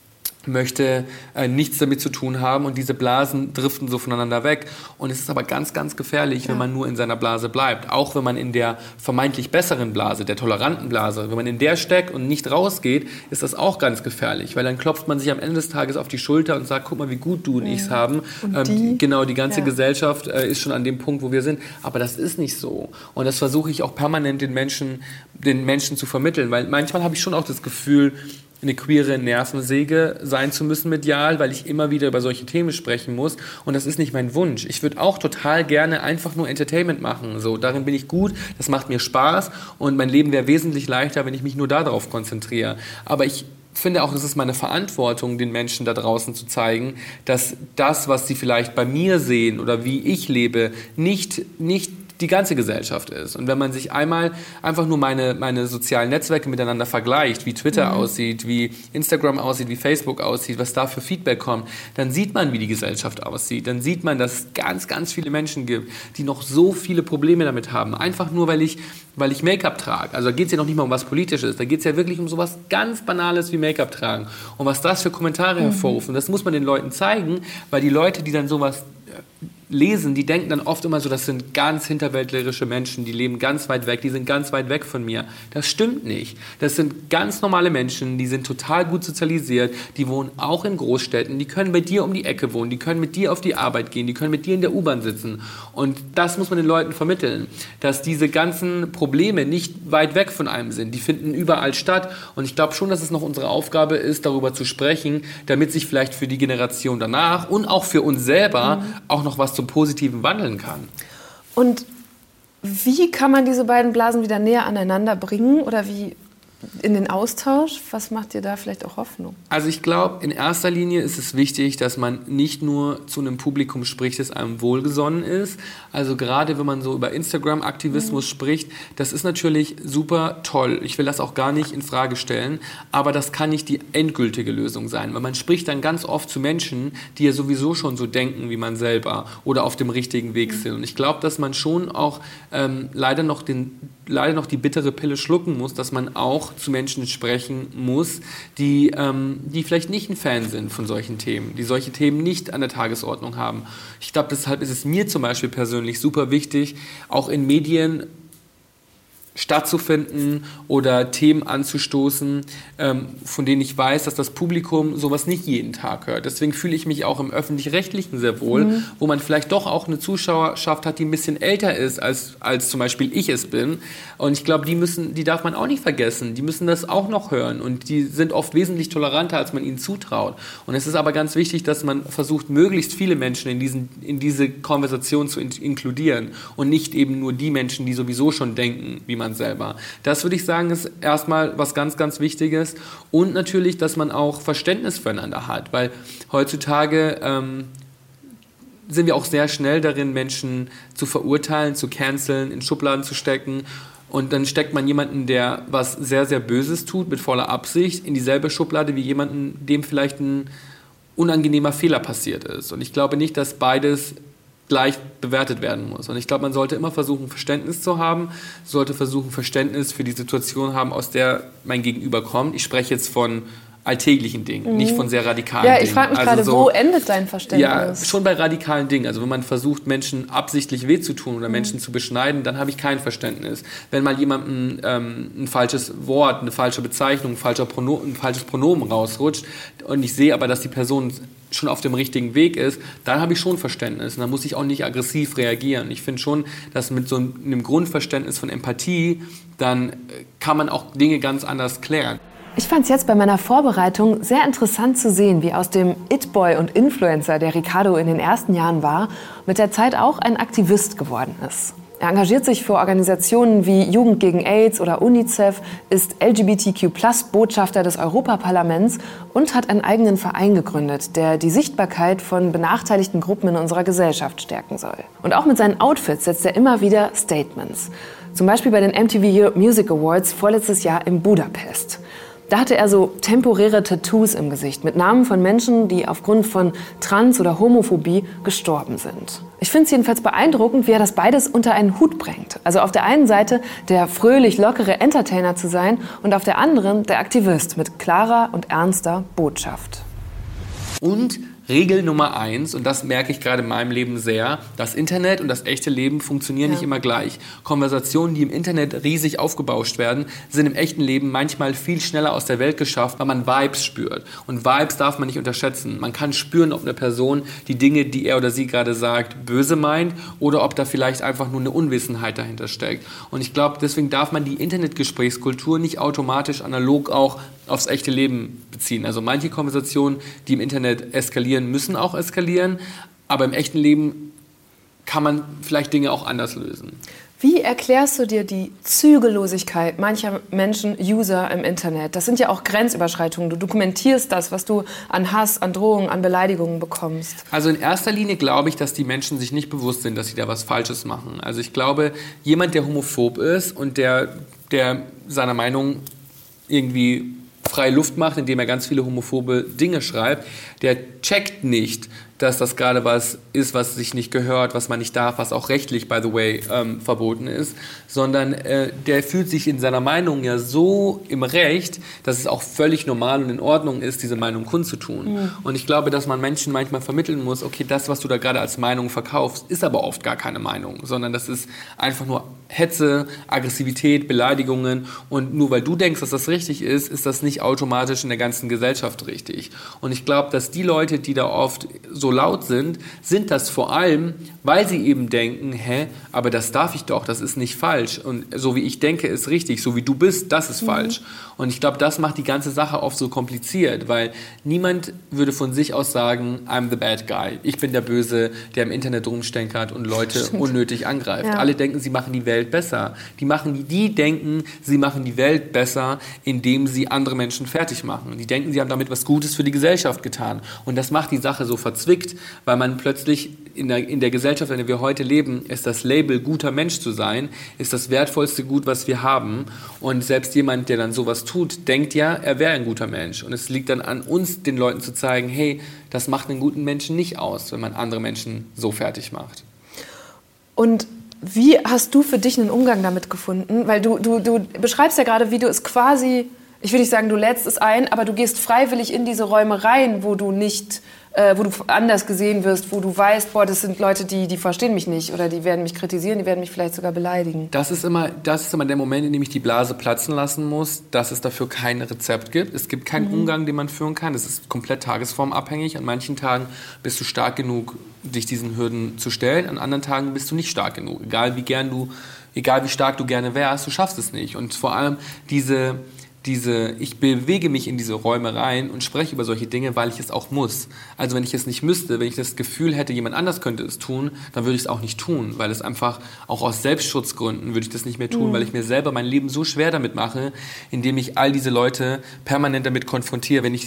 möchte nichts damit zu tun haben und diese Blasen driften so voneinander weg. Und es ist aber ganz, ganz gefährlich, wenn man nur in seiner Blase bleibt. Auch wenn man in der vermeintlich besseren Blase, der toleranten Blase, wenn man in der steckt und nicht rausgeht, ist das auch ganz gefährlich, weil dann klopft man sich am Ende des Tages auf die Schulter und sagt, guck mal, wie gut du und ich's haben. Die ganze Gesellschaft ist schon an dem Punkt, wo wir sind. Aber das ist nicht so. Und das versuche ich auch permanent den Menschen zu vermitteln, weil manchmal habe ich schon auch das Gefühl, eine queere Nervensäge sein zu müssen medial, weil ich immer wieder über solche Themen sprechen muss. Und das ist nicht mein Wunsch. Ich würde auch total gerne einfach nur Entertainment machen. So, darin bin ich gut, das macht mir Spaß und mein Leben wäre wesentlich leichter, wenn ich mich nur darauf konzentriere. Aber ich finde auch, es ist meine Verantwortung, den Menschen da draußen zu zeigen, dass das, was sie vielleicht bei mir sehen oder wie ich lebe, nicht die ganze Gesellschaft ist. Und wenn man sich einfach nur meine sozialen Netzwerke miteinander vergleicht, wie Twitter aussieht, wie Instagram aussieht, wie Facebook aussieht, was da für Feedback kommt, dann sieht man, wie die Gesellschaft aussieht. Dann sieht man, dass es ganz, ganz viele Menschen gibt, die noch so viele Probleme damit haben. Einfach nur, weil ich Make-up trage. Also da geht es ja noch nicht mal um was Politisches. Da geht es ja wirklich um sowas ganz Banales wie Make-up tragen. Und was das für Kommentare hervorruft. Und das muss man den Leuten zeigen, weil die Leute, die dann sowas lesen, die denken dann oft immer so, das sind ganz hinterwäldlerische Menschen, die leben ganz weit weg, die sind ganz weit weg von mir. Das stimmt nicht. Das sind ganz normale Menschen, die sind total gut sozialisiert, die wohnen auch in Großstädten, die können bei dir um die Ecke wohnen, die können mit dir auf die Arbeit gehen, die können mit dir in der U-Bahn sitzen. Und das muss man den Leuten vermitteln, dass diese ganzen Probleme nicht weit weg von einem sind. Die finden überall statt. Und ich glaube schon, dass es noch unsere Aufgabe ist, darüber zu sprechen, damit sich vielleicht für die Generation danach und auch für uns selber auch noch was zum Positiven wandeln kann. Und wie kann man diese beiden Blasen wieder näher aneinander bringen oder wie in den Austausch? Was macht dir da vielleicht auch Hoffnung? Also ich glaube, in erster Linie ist es wichtig, dass man nicht nur zu einem Publikum spricht, das einem wohlgesonnen ist. Also gerade wenn man so über Instagram-Aktivismus spricht, das ist natürlich super toll. Ich will das auch gar nicht in Frage stellen, aber das kann nicht die endgültige Lösung sein, weil man spricht dann ganz oft zu Menschen, die ja sowieso schon so denken wie man selber oder auf dem richtigen Weg sind. Und ich glaube, dass man schon auch leider noch die bittere Pille schlucken muss, dass man auch zu Menschen sprechen muss, die vielleicht nicht ein Fan sind von solchen Themen, die solche Themen nicht an der Tagesordnung haben. Ich glaube, deshalb ist es mir zum Beispiel persönlich super wichtig, auch in Medien stattzufinden oder Themen anzustoßen, von denen ich weiß, dass das Publikum sowas nicht jeden Tag hört. Deswegen fühle ich mich auch im Öffentlich-Rechtlichen sehr wohl, wo man vielleicht doch auch eine Zuschauerschaft hat, die ein bisschen älter ist, als zum Beispiel ich es bin. Und ich glaube, die darf man auch nicht vergessen. Die müssen das auch noch hören. Und die sind oft wesentlich toleranter, als man ihnen zutraut. Und es ist aber ganz wichtig, dass man versucht, möglichst viele Menschen in diese Konversation zu inkludieren und nicht eben nur die Menschen, die sowieso schon denken, wie man selber. Das würde ich sagen, ist erstmal was ganz, ganz Wichtiges. Und natürlich, dass man auch Verständnis füreinander hat, weil heutzutage sind wir auch sehr schnell darin, Menschen zu verurteilen, zu canceln, in Schubladen zu stecken. Und dann steckt man jemanden, der was sehr, sehr Böses tut, mit voller Absicht, in dieselbe Schublade wie jemanden, dem vielleicht ein unangenehmer Fehler passiert ist. Und ich glaube nicht, dass beides gleich bewertet werden muss. Und ich glaube, man sollte immer versuchen, Verständnis zu haben, sollte versuchen, Verständnis für die Situation haben, aus der mein Gegenüber kommt. Ich spreche jetzt von alltäglichen Dingen, nicht von sehr radikalen Dingen. Ja, ich frage mich gerade, wo endet dein Verständnis? Ja, schon bei radikalen Dingen. Also wenn man versucht, Menschen absichtlich weh zu tun oder Menschen zu beschneiden, dann habe ich kein Verständnis. Wenn mal jemandem ein falsches Wort, eine falsche Bezeichnung, ein falsches Pronomen rausrutscht und ich sehe aber, dass die Person schon auf dem richtigen Weg ist, dann habe ich schon Verständnis. Und dann muss ich auch nicht aggressiv reagieren. Ich finde schon, dass mit so einem Grundverständnis von Empathie, dann kann man auch Dinge ganz anders klären. Ich fand es jetzt bei meiner Vorbereitung sehr interessant zu sehen, wie aus dem It-Boy und Influencer, der Ricardo in den ersten Jahren war, mit der Zeit auch ein Aktivist geworden ist. Er engagiert sich für Organisationen wie Jugend gegen AIDS oder UNICEF, ist LGBTQ+-Botschafter des Europaparlaments und hat einen eigenen Verein gegründet, der die Sichtbarkeit von benachteiligten Gruppen in unserer Gesellschaft stärken soll. Und auch mit seinen Outfits setzt er immer wieder Statements. Zum Beispiel bei den MTV Europe Music Awards vorletztes Jahr in Budapest. Da hatte er so temporäre Tattoos im Gesicht mit Namen von Menschen, die aufgrund von Trans- oder Homophobie gestorben sind. Ich finde es jedenfalls beeindruckend, wie er das beides unter einen Hut bringt. Also auf der einen Seite der fröhlich lockere Entertainer zu sein und auf der anderen der Aktivist mit klarer und ernster Botschaft. Und Regel Nummer 1, und das merke ich gerade in meinem Leben sehr, das Internet und das echte Leben funktionieren nicht immer gleich. Konversationen, die im Internet riesig aufgebauscht werden, sind im echten Leben manchmal viel schneller aus der Welt geschafft, weil man Vibes spürt. Und Vibes darf man nicht unterschätzen. Man kann spüren, ob eine Person die Dinge, die er oder sie gerade sagt, böse meint oder ob da vielleicht einfach nur eine Unwissenheit dahinter steckt. Und ich glaube, deswegen darf man die Internetgesprächskultur nicht automatisch analog auch aufs echte Leben beziehen. Also manche Konversationen, die im Internet eskalieren, müssen auch eskalieren, aber im echten Leben kann man vielleicht Dinge auch anders lösen. Wie erklärst du dir die Zügellosigkeit mancher Menschen, User im Internet? Das sind ja auch Grenzüberschreitungen. Du dokumentierst das, was du an Hass, an Drohungen, an Beleidigungen bekommst. Also in erster Linie glaube ich, dass die Menschen sich nicht bewusst sind, dass sie da was Falsches machen. Also ich glaube, jemand, der homophob ist und der seiner Meinung irgendwie freie Luft macht, indem er ganz viele homophobe Dinge schreibt, der checkt nicht, dass das gerade was ist, was sich nicht gehört, was man nicht darf, was auch rechtlich, by the way, verboten ist, sondern der fühlt sich in seiner Meinung ja so im Recht, dass es auch völlig normal und in Ordnung ist, diese Meinung kundzutun. Mhm. Und ich glaube, dass man Menschen manchmal vermitteln muss, okay, das, was du da gerade als Meinung verkaufst, ist aber oft gar keine Meinung, sondern das ist einfach nur Hetze, Aggressivität, Beleidigungen, und nur weil du denkst, dass das richtig ist, ist das nicht automatisch in der ganzen Gesellschaft richtig. Und ich glaube, dass die Leute, die da oft so laut sind das vor allem, weil sie eben denken, aber das darf ich doch, das ist nicht falsch. Und so wie ich denke, ist richtig, so wie du bist, das ist falsch. Und ich glaube, das macht die ganze Sache oft so kompliziert, weil niemand würde von sich aus sagen, I'm the bad guy. Ich bin der Böse, der im Internet rumstenkert und Leute unnötig angreift. Ja. Alle denken, sie machen die Welt besser. Die denken, sie machen die Welt besser, indem sie andere Menschen fertig machen. Die denken, sie haben damit was Gutes für die Gesellschaft getan. Und das macht die Sache so verzwickt, weil man plötzlich in der Gesellschaft, in der wir heute leben, ist das Label guter Mensch zu sein, ist das wertvollste Gut, was wir haben. Und selbst jemand, der dann sowas tut, denkt ja, er wäre ein guter Mensch. Und es liegt dann an uns, den Leuten zu zeigen, hey, das macht einen guten Menschen nicht aus, wenn man andere Menschen so fertig macht. Und wie hast du für dich einen Umgang damit gefunden? Weil du beschreibst ja gerade, wie du es quasi, ich will nicht sagen, du lädst es ein, aber du gehst freiwillig in diese Räume rein, wo du anders gesehen wirst, wo du weißt, das sind Leute, die verstehen mich nicht oder die werden mich kritisieren, die werden mich vielleicht sogar beleidigen. Das ist immer der Moment, in dem ich die Blase platzen lassen muss, dass es dafür kein Rezept gibt. Es gibt keinen Umgang, den man führen kann. Das ist komplett tagesformabhängig. An manchen Tagen bist du stark genug, dich diesen Hürden zu stellen. An anderen Tagen bist du nicht stark genug. Egal wie stark du gerne wärst, du schaffst es nicht. Und vor allem ich bewege mich in diese Räume rein und spreche über solche Dinge, weil ich es auch muss. Also wenn ich es nicht müsste, wenn ich das Gefühl hätte, jemand anders könnte es tun, dann würde ich es auch nicht tun, weil es einfach, auch aus Selbstschutzgründen würde ich das nicht mehr tun, weil ich mir selber mein Leben so schwer damit mache, indem ich all diese Leute permanent damit konfrontiere. Wenn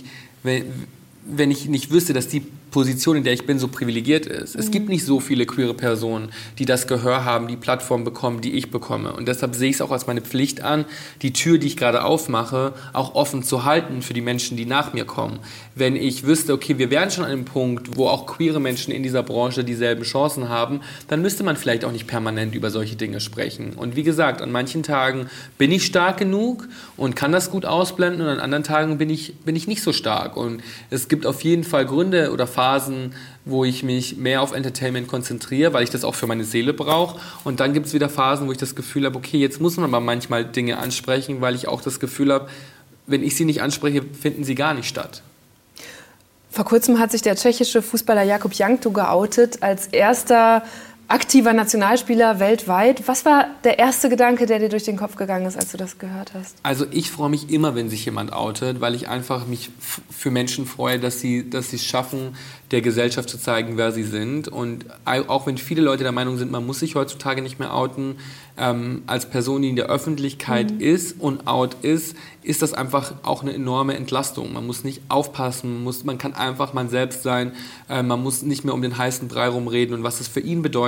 ich nicht wüsste, dass die Position, in der ich bin, so privilegiert ist. Es gibt nicht so viele queere Personen, die das Gehör haben, die Plattform bekommen, die ich bekomme. Und deshalb sehe ich es auch als meine Pflicht an, die Tür, die ich gerade aufmache, auch offen zu halten für die Menschen, die nach mir kommen. Wenn ich wüsste, okay, wir wären schon an einem Punkt, wo auch queere Menschen in dieser Branche dieselben Chancen haben, dann müsste man vielleicht auch nicht permanent über solche Dinge sprechen. Und wie gesagt, an manchen Tagen bin ich stark genug und kann das gut ausblenden und an anderen Tagen bin ich nicht so stark. Und es gibt auf jeden Fall Gründe oder Phasen, wo ich mich mehr auf Entertainment konzentriere, weil ich das auch für meine Seele brauche. Und dann gibt es wieder Phasen, wo ich das Gefühl habe, okay, jetzt muss man aber manchmal Dinge ansprechen, weil ich auch das Gefühl habe, wenn ich sie nicht anspreche, finden sie gar nicht statt. Vor kurzem hat sich der tschechische Fußballer Jakub Jankto geoutet als erster aktiver Nationalspieler weltweit. Was war der erste Gedanke, der dir durch den Kopf gegangen ist, als du das gehört hast? Also ich freue mich immer, wenn sich jemand outet, weil ich einfach mich für Menschen freue, dass sie es schaffen, der Gesellschaft zu zeigen, wer sie sind. Und auch wenn viele Leute der Meinung sind, man muss sich heutzutage nicht mehr outen, als Person, die in der Öffentlichkeit ist und out ist das einfach auch eine enorme Entlastung. Man muss nicht aufpassen, man kann einfach man selbst sein, man muss nicht mehr um den heißen Brei rumreden. Und was das für ihn bedeutet,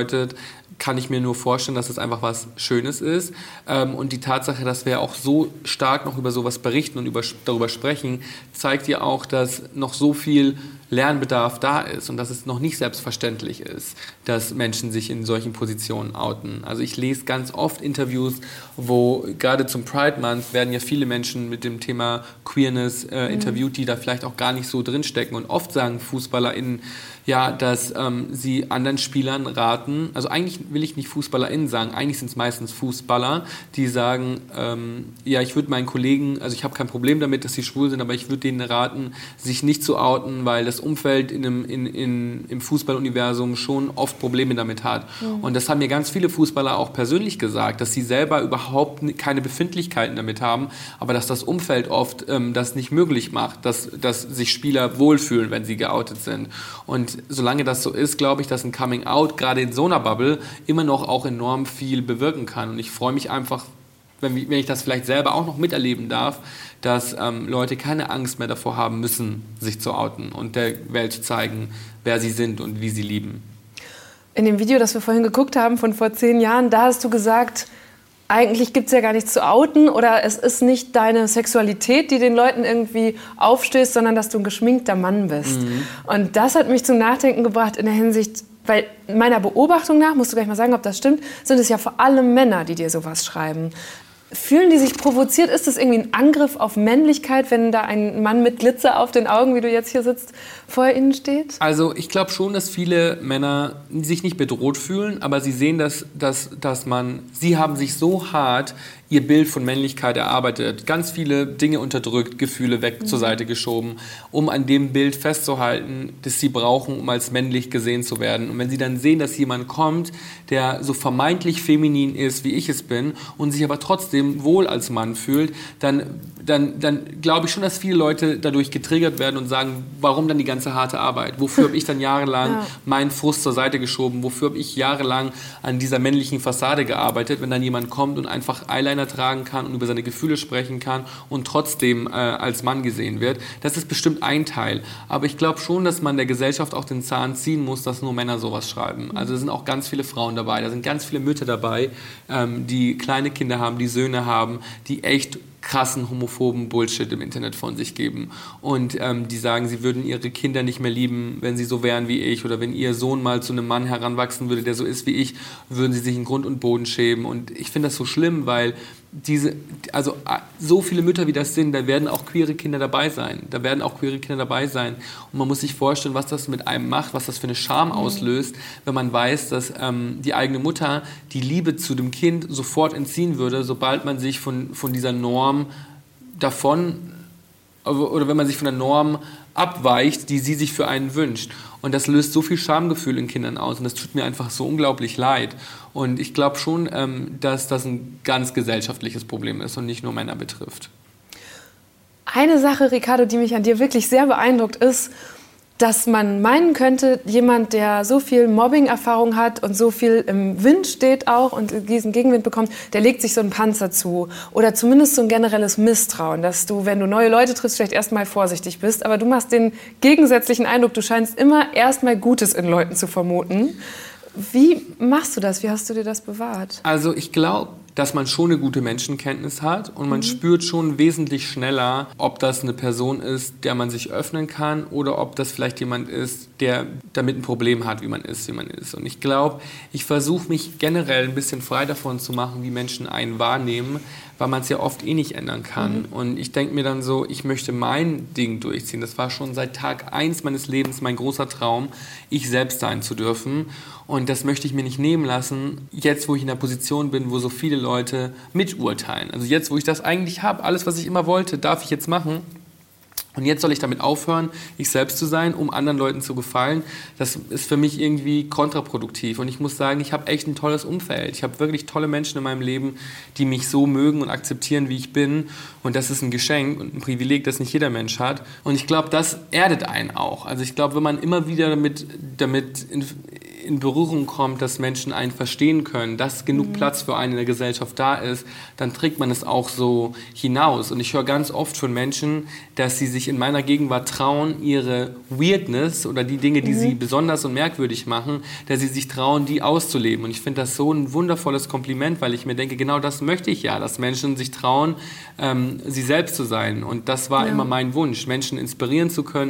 bedeutet, kann ich mir nur vorstellen, dass es einfach was Schönes ist. Und die Tatsache, dass wir auch so stark noch über sowas berichten und darüber sprechen, zeigt ja auch, dass noch so viel Lernbedarf da ist und dass es noch nicht selbstverständlich ist, dass Menschen sich in solchen Positionen outen. Also ich lese ganz oft Interviews, wo gerade zum Pride Month werden ja viele Menschen mit dem Thema Queerness interviewt, die da vielleicht auch gar nicht so drinstecken. Und oft sagen FußballerInnen, ja, dass sie anderen Spielern raten, also eigentlich will ich nicht FußballerInnen sagen, eigentlich sind es meistens Fußballer, die sagen, ja, ich würde meinen Kollegen, also ich habe kein Problem damit, dass sie schwul sind, aber ich würde denen raten, sich nicht zu outen, weil das Umfeld im Fußballuniversum schon oft Probleme damit hat. Und das haben mir ganz viele Fußballer auch persönlich gesagt, dass sie selber überhaupt keine Befindlichkeiten damit haben, aber dass das Umfeld oft das nicht möglich macht, dass sich Spieler wohlfühlen, wenn sie geoutet sind. Und solange das so ist, glaube ich, dass ein Coming-out gerade in so einer Bubble immer noch auch enorm viel bewirken kann. Und ich freue mich einfach, wenn ich das vielleicht selber auch noch miterleben darf, dass Leute keine Angst mehr davor haben müssen, sich zu outen und der Welt zu zeigen, wer sie sind und wie sie lieben. In dem Video, das wir vorhin geguckt haben, von vor 10 Jahren, da hast du gesagt, eigentlich gibt es ja gar nichts zu outen oder es ist nicht deine Sexualität, die den Leuten irgendwie aufstößt, sondern dass du ein geschminkter Mann bist. Und das hat mich zum Nachdenken gebracht in der Hinsicht, weil meiner Beobachtung nach, musst du gleich mal sagen, ob das stimmt, sind es ja vor allem Männer, die dir sowas schreiben. Fühlen die sich provoziert? Ist das irgendwie ein Angriff auf Männlichkeit, wenn da ein Mann mit Glitzer auf den Augen, wie du jetzt hier sitzt, vor ihnen steht? Also ich glaube schon, dass viele Männer sich nicht bedroht fühlen, aber sie sehen, sie haben sich so hart ihr Bild von Männlichkeit erarbeitet, ganz viele Dinge unterdrückt, Gefühle weg zur Seite geschoben, um an dem Bild festzuhalten, das sie brauchen, um als männlich gesehen zu werden. Und wenn sie dann sehen, dass jemand kommt, der so vermeintlich feminin ist, wie ich es bin, und sich aber trotzdem wohl als Mann fühlt, dann glaube ich schon, dass viele Leute dadurch getriggert werden und sagen, warum dann die ganze harte Arbeit? Wofür habe ich dann jahrelang meinen Frust zur Seite geschoben? Wofür habe ich jahrelang an dieser männlichen Fassade gearbeitet, wenn dann jemand kommt und einfach Eyeliner tragen kann und über seine Gefühle sprechen kann und trotzdem als Mann gesehen wird? Das ist bestimmt ein Teil. Aber ich glaube schon, dass man der Gesellschaft auch den Zahn ziehen muss, dass nur Männer sowas schreiben. Also es sind auch ganz viele Frauen dabei, da sind ganz viele Mütter dabei, die kleine Kinder haben, die Söhne haben, die echt krassen homophoben Bullshit im Internet von sich geben und die sagen, sie würden ihre Kinder nicht mehr lieben, wenn sie so wären wie ich, oder wenn ihr Sohn mal zu einem Mann heranwachsen würde, der so ist wie ich, würden sie sich in Grund und Boden schämen. Und ich finde das so schlimm, weil so viele Mütter wie das sind, da werden auch queere Kinder dabei sein. Und man muss sich vorstellen, was das mit einem macht, was das für eine Scham auslöst, wenn man weiß, dass die eigene Mutter die Liebe zu dem Kind sofort entziehen würde, sobald man sich von dieser Norm oder wenn man sich von der Norm abweicht, die sie sich für einen wünscht. Und das löst so viel Schamgefühl in Kindern aus und das tut mir einfach so unglaublich leid. Und ich glaube schon, dass das ein ganz gesellschaftliches Problem ist und nicht nur Männer betrifft. Eine Sache, Ricardo, die mich an dir wirklich sehr beeindruckt, ist, dass man meinen könnte, jemand, der so viel Mobbing-Erfahrung hat und so viel im Wind steht auch und diesen Gegenwind bekommt, der legt sich so einen Panzer zu. Oder zumindest so ein generelles Misstrauen, dass du, wenn du neue Leute triffst, vielleicht erstmal vorsichtig bist. Aber du machst den gegensätzlichen Eindruck, du scheinst immer erstmal Gutes in Leuten zu vermuten. Wie machst du das? Wie hast du dir das bewahrt? Also ich glaube, dass man schon eine gute Menschenkenntnis hat und man spürt schon wesentlich schneller, ob das eine Person ist, der man sich öffnen kann oder ob das vielleicht jemand ist, der damit ein Problem hat, wie man ist. Und ich glaube, ich versuche mich generell ein bisschen frei davon zu machen, wie Menschen einen wahrnehmen, weil man es ja oft nicht ändern kann. Und ich denke mir dann so, ich möchte mein Ding durchziehen. Das war schon seit Tag 1 meines Lebens mein großer Traum, ich selbst sein zu dürfen. Und das möchte ich mir nicht nehmen lassen, jetzt, wo ich in der Position bin, wo so viele Leute miturteilen. Also jetzt, wo ich das eigentlich habe, alles, was ich immer wollte, darf ich jetzt machen. Und jetzt soll ich damit aufhören, ich selbst zu sein, um anderen Leuten zu gefallen. Das ist für mich irgendwie kontraproduktiv. Und ich muss sagen, ich habe echt ein tolles Umfeld. Ich habe wirklich tolle Menschen in meinem Leben, die mich so mögen und akzeptieren, wie ich bin. Und das ist ein Geschenk und ein Privileg, das nicht jeder Mensch hat. Und ich glaube, das erdet einen auch. Also ich glaube, wenn man immer wieder damit in Berührung kommt, dass Menschen einen verstehen können, dass genug Platz für einen in der Gesellschaft da ist, dann trägt man es auch so hinaus. Und ich höre ganz oft von Menschen, dass sie sich in meiner Gegenwart trauen, ihre Weirdness oder die Dinge, die sie besonders und merkwürdig machen, dass sie sich trauen, die auszuleben. Und ich finde das so ein wundervolles Kompliment, weil ich mir denke, genau das möchte ich ja, dass Menschen sich trauen, sie selbst zu sein. Und das war immer mein Wunsch, Menschen inspirieren zu können,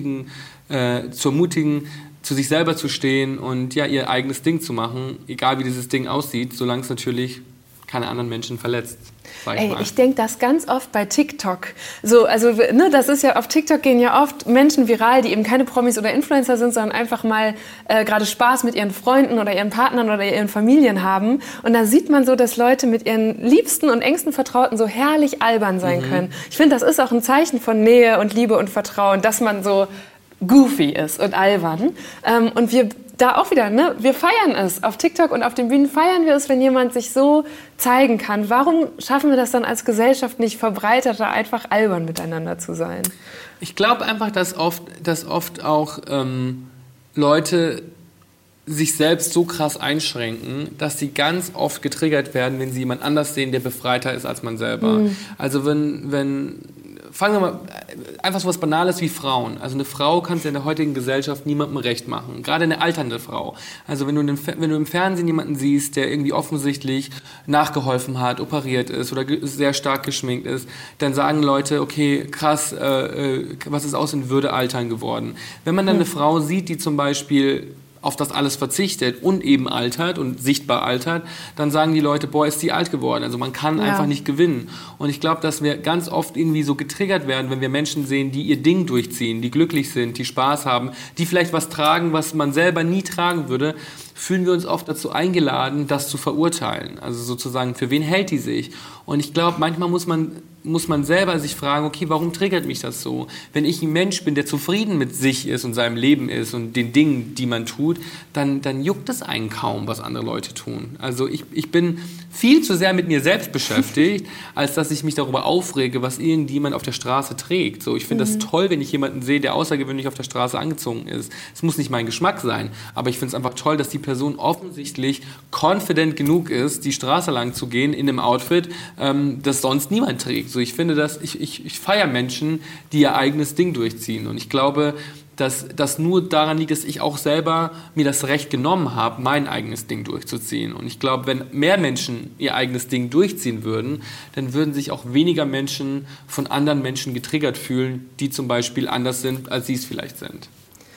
zu ermutigen, zu sich selber zu stehen und ja, ihr eigenes Ding zu machen, egal wie dieses Ding aussieht, solange es natürlich keine anderen Menschen verletzt. Ich denke das ganz oft bei TikTok. Das ist ja, auf TikTok gehen ja oft Menschen viral, die eben keine Promis oder Influencer sind, sondern einfach mal gerade Spaß mit ihren Freunden oder ihren Partnern oder ihren Familien haben. Und da sieht man so, dass Leute mit ihren liebsten und engsten Vertrauten so herrlich albern sein können. Ich finde, das ist auch ein Zeichen von Nähe und Liebe und Vertrauen, dass man so goofy ist und albern. Und wir da auch wieder, wir feiern es. Auf TikTok und auf den Bühnen feiern wir es, wenn jemand sich so zeigen kann. Warum schaffen wir das dann als Gesellschaft nicht verbreiteter, einfach albern miteinander zu sein? Ich glaube einfach, dass oft auch Leute sich selbst so krass einschränken, dass sie ganz oft getriggert werden, wenn sie jemand anders sehen, der befreiter ist als man selber. Also fangen wir mal, einfach so was Banales wie Frauen. Also eine Frau kannst du in der heutigen Gesellschaft niemandem recht machen. Gerade eine alternde Frau. Also wenn du im Fernsehen jemanden siehst, der irgendwie offensichtlich nachgeholfen hat, operiert ist oder sehr stark geschminkt ist, dann sagen Leute, okay, krass, was ist aus in Würde altern geworden. Wenn man dann eine Frau sieht, die zum Beispiel auf das alles verzichtet und eben altert und sichtbar altert, dann sagen die Leute, boah, ist die alt geworden. Also man kann einfach nicht gewinnen. Und ich glaube, dass wir ganz oft irgendwie so getriggert werden, wenn wir Menschen sehen, die ihr Ding durchziehen, die glücklich sind, die Spaß haben, die vielleicht was tragen, was man selber nie tragen würde, fühlen wir uns oft dazu eingeladen, das zu verurteilen. Also sozusagen, für wen hält die sich? Und ich glaube, manchmal muss man selber sich fragen, okay, warum triggert mich das so? Wenn ich ein Mensch bin, der zufrieden mit sich ist und seinem Leben ist und den Dingen, die man tut, dann juckt es einen kaum, was andere Leute tun. Also ich bin viel zu sehr mit mir selbst beschäftigt, als dass ich mich darüber aufrege, was irgendjemand auf der Straße trägt. So, ich finde das toll, wenn ich jemanden sehe, der außergewöhnlich auf der Straße angezogen ist. Es muss nicht mein Geschmack sein, aber ich finde es einfach toll, dass die Person offensichtlich confident genug ist, die Straße lang zu gehen in einem Outfit, das sonst niemand trägt. So, ich finde ich feiere Menschen, die ihr eigenes Ding durchziehen. Und ich glaube, dass das nur daran liegt, dass ich auch selber mir das Recht genommen habe, mein eigenes Ding durchzuziehen. Und ich glaube, wenn mehr Menschen ihr eigenes Ding durchziehen würden, dann würden sich auch weniger Menschen von anderen Menschen getriggert fühlen, die zum Beispiel anders sind, als sie es vielleicht sind.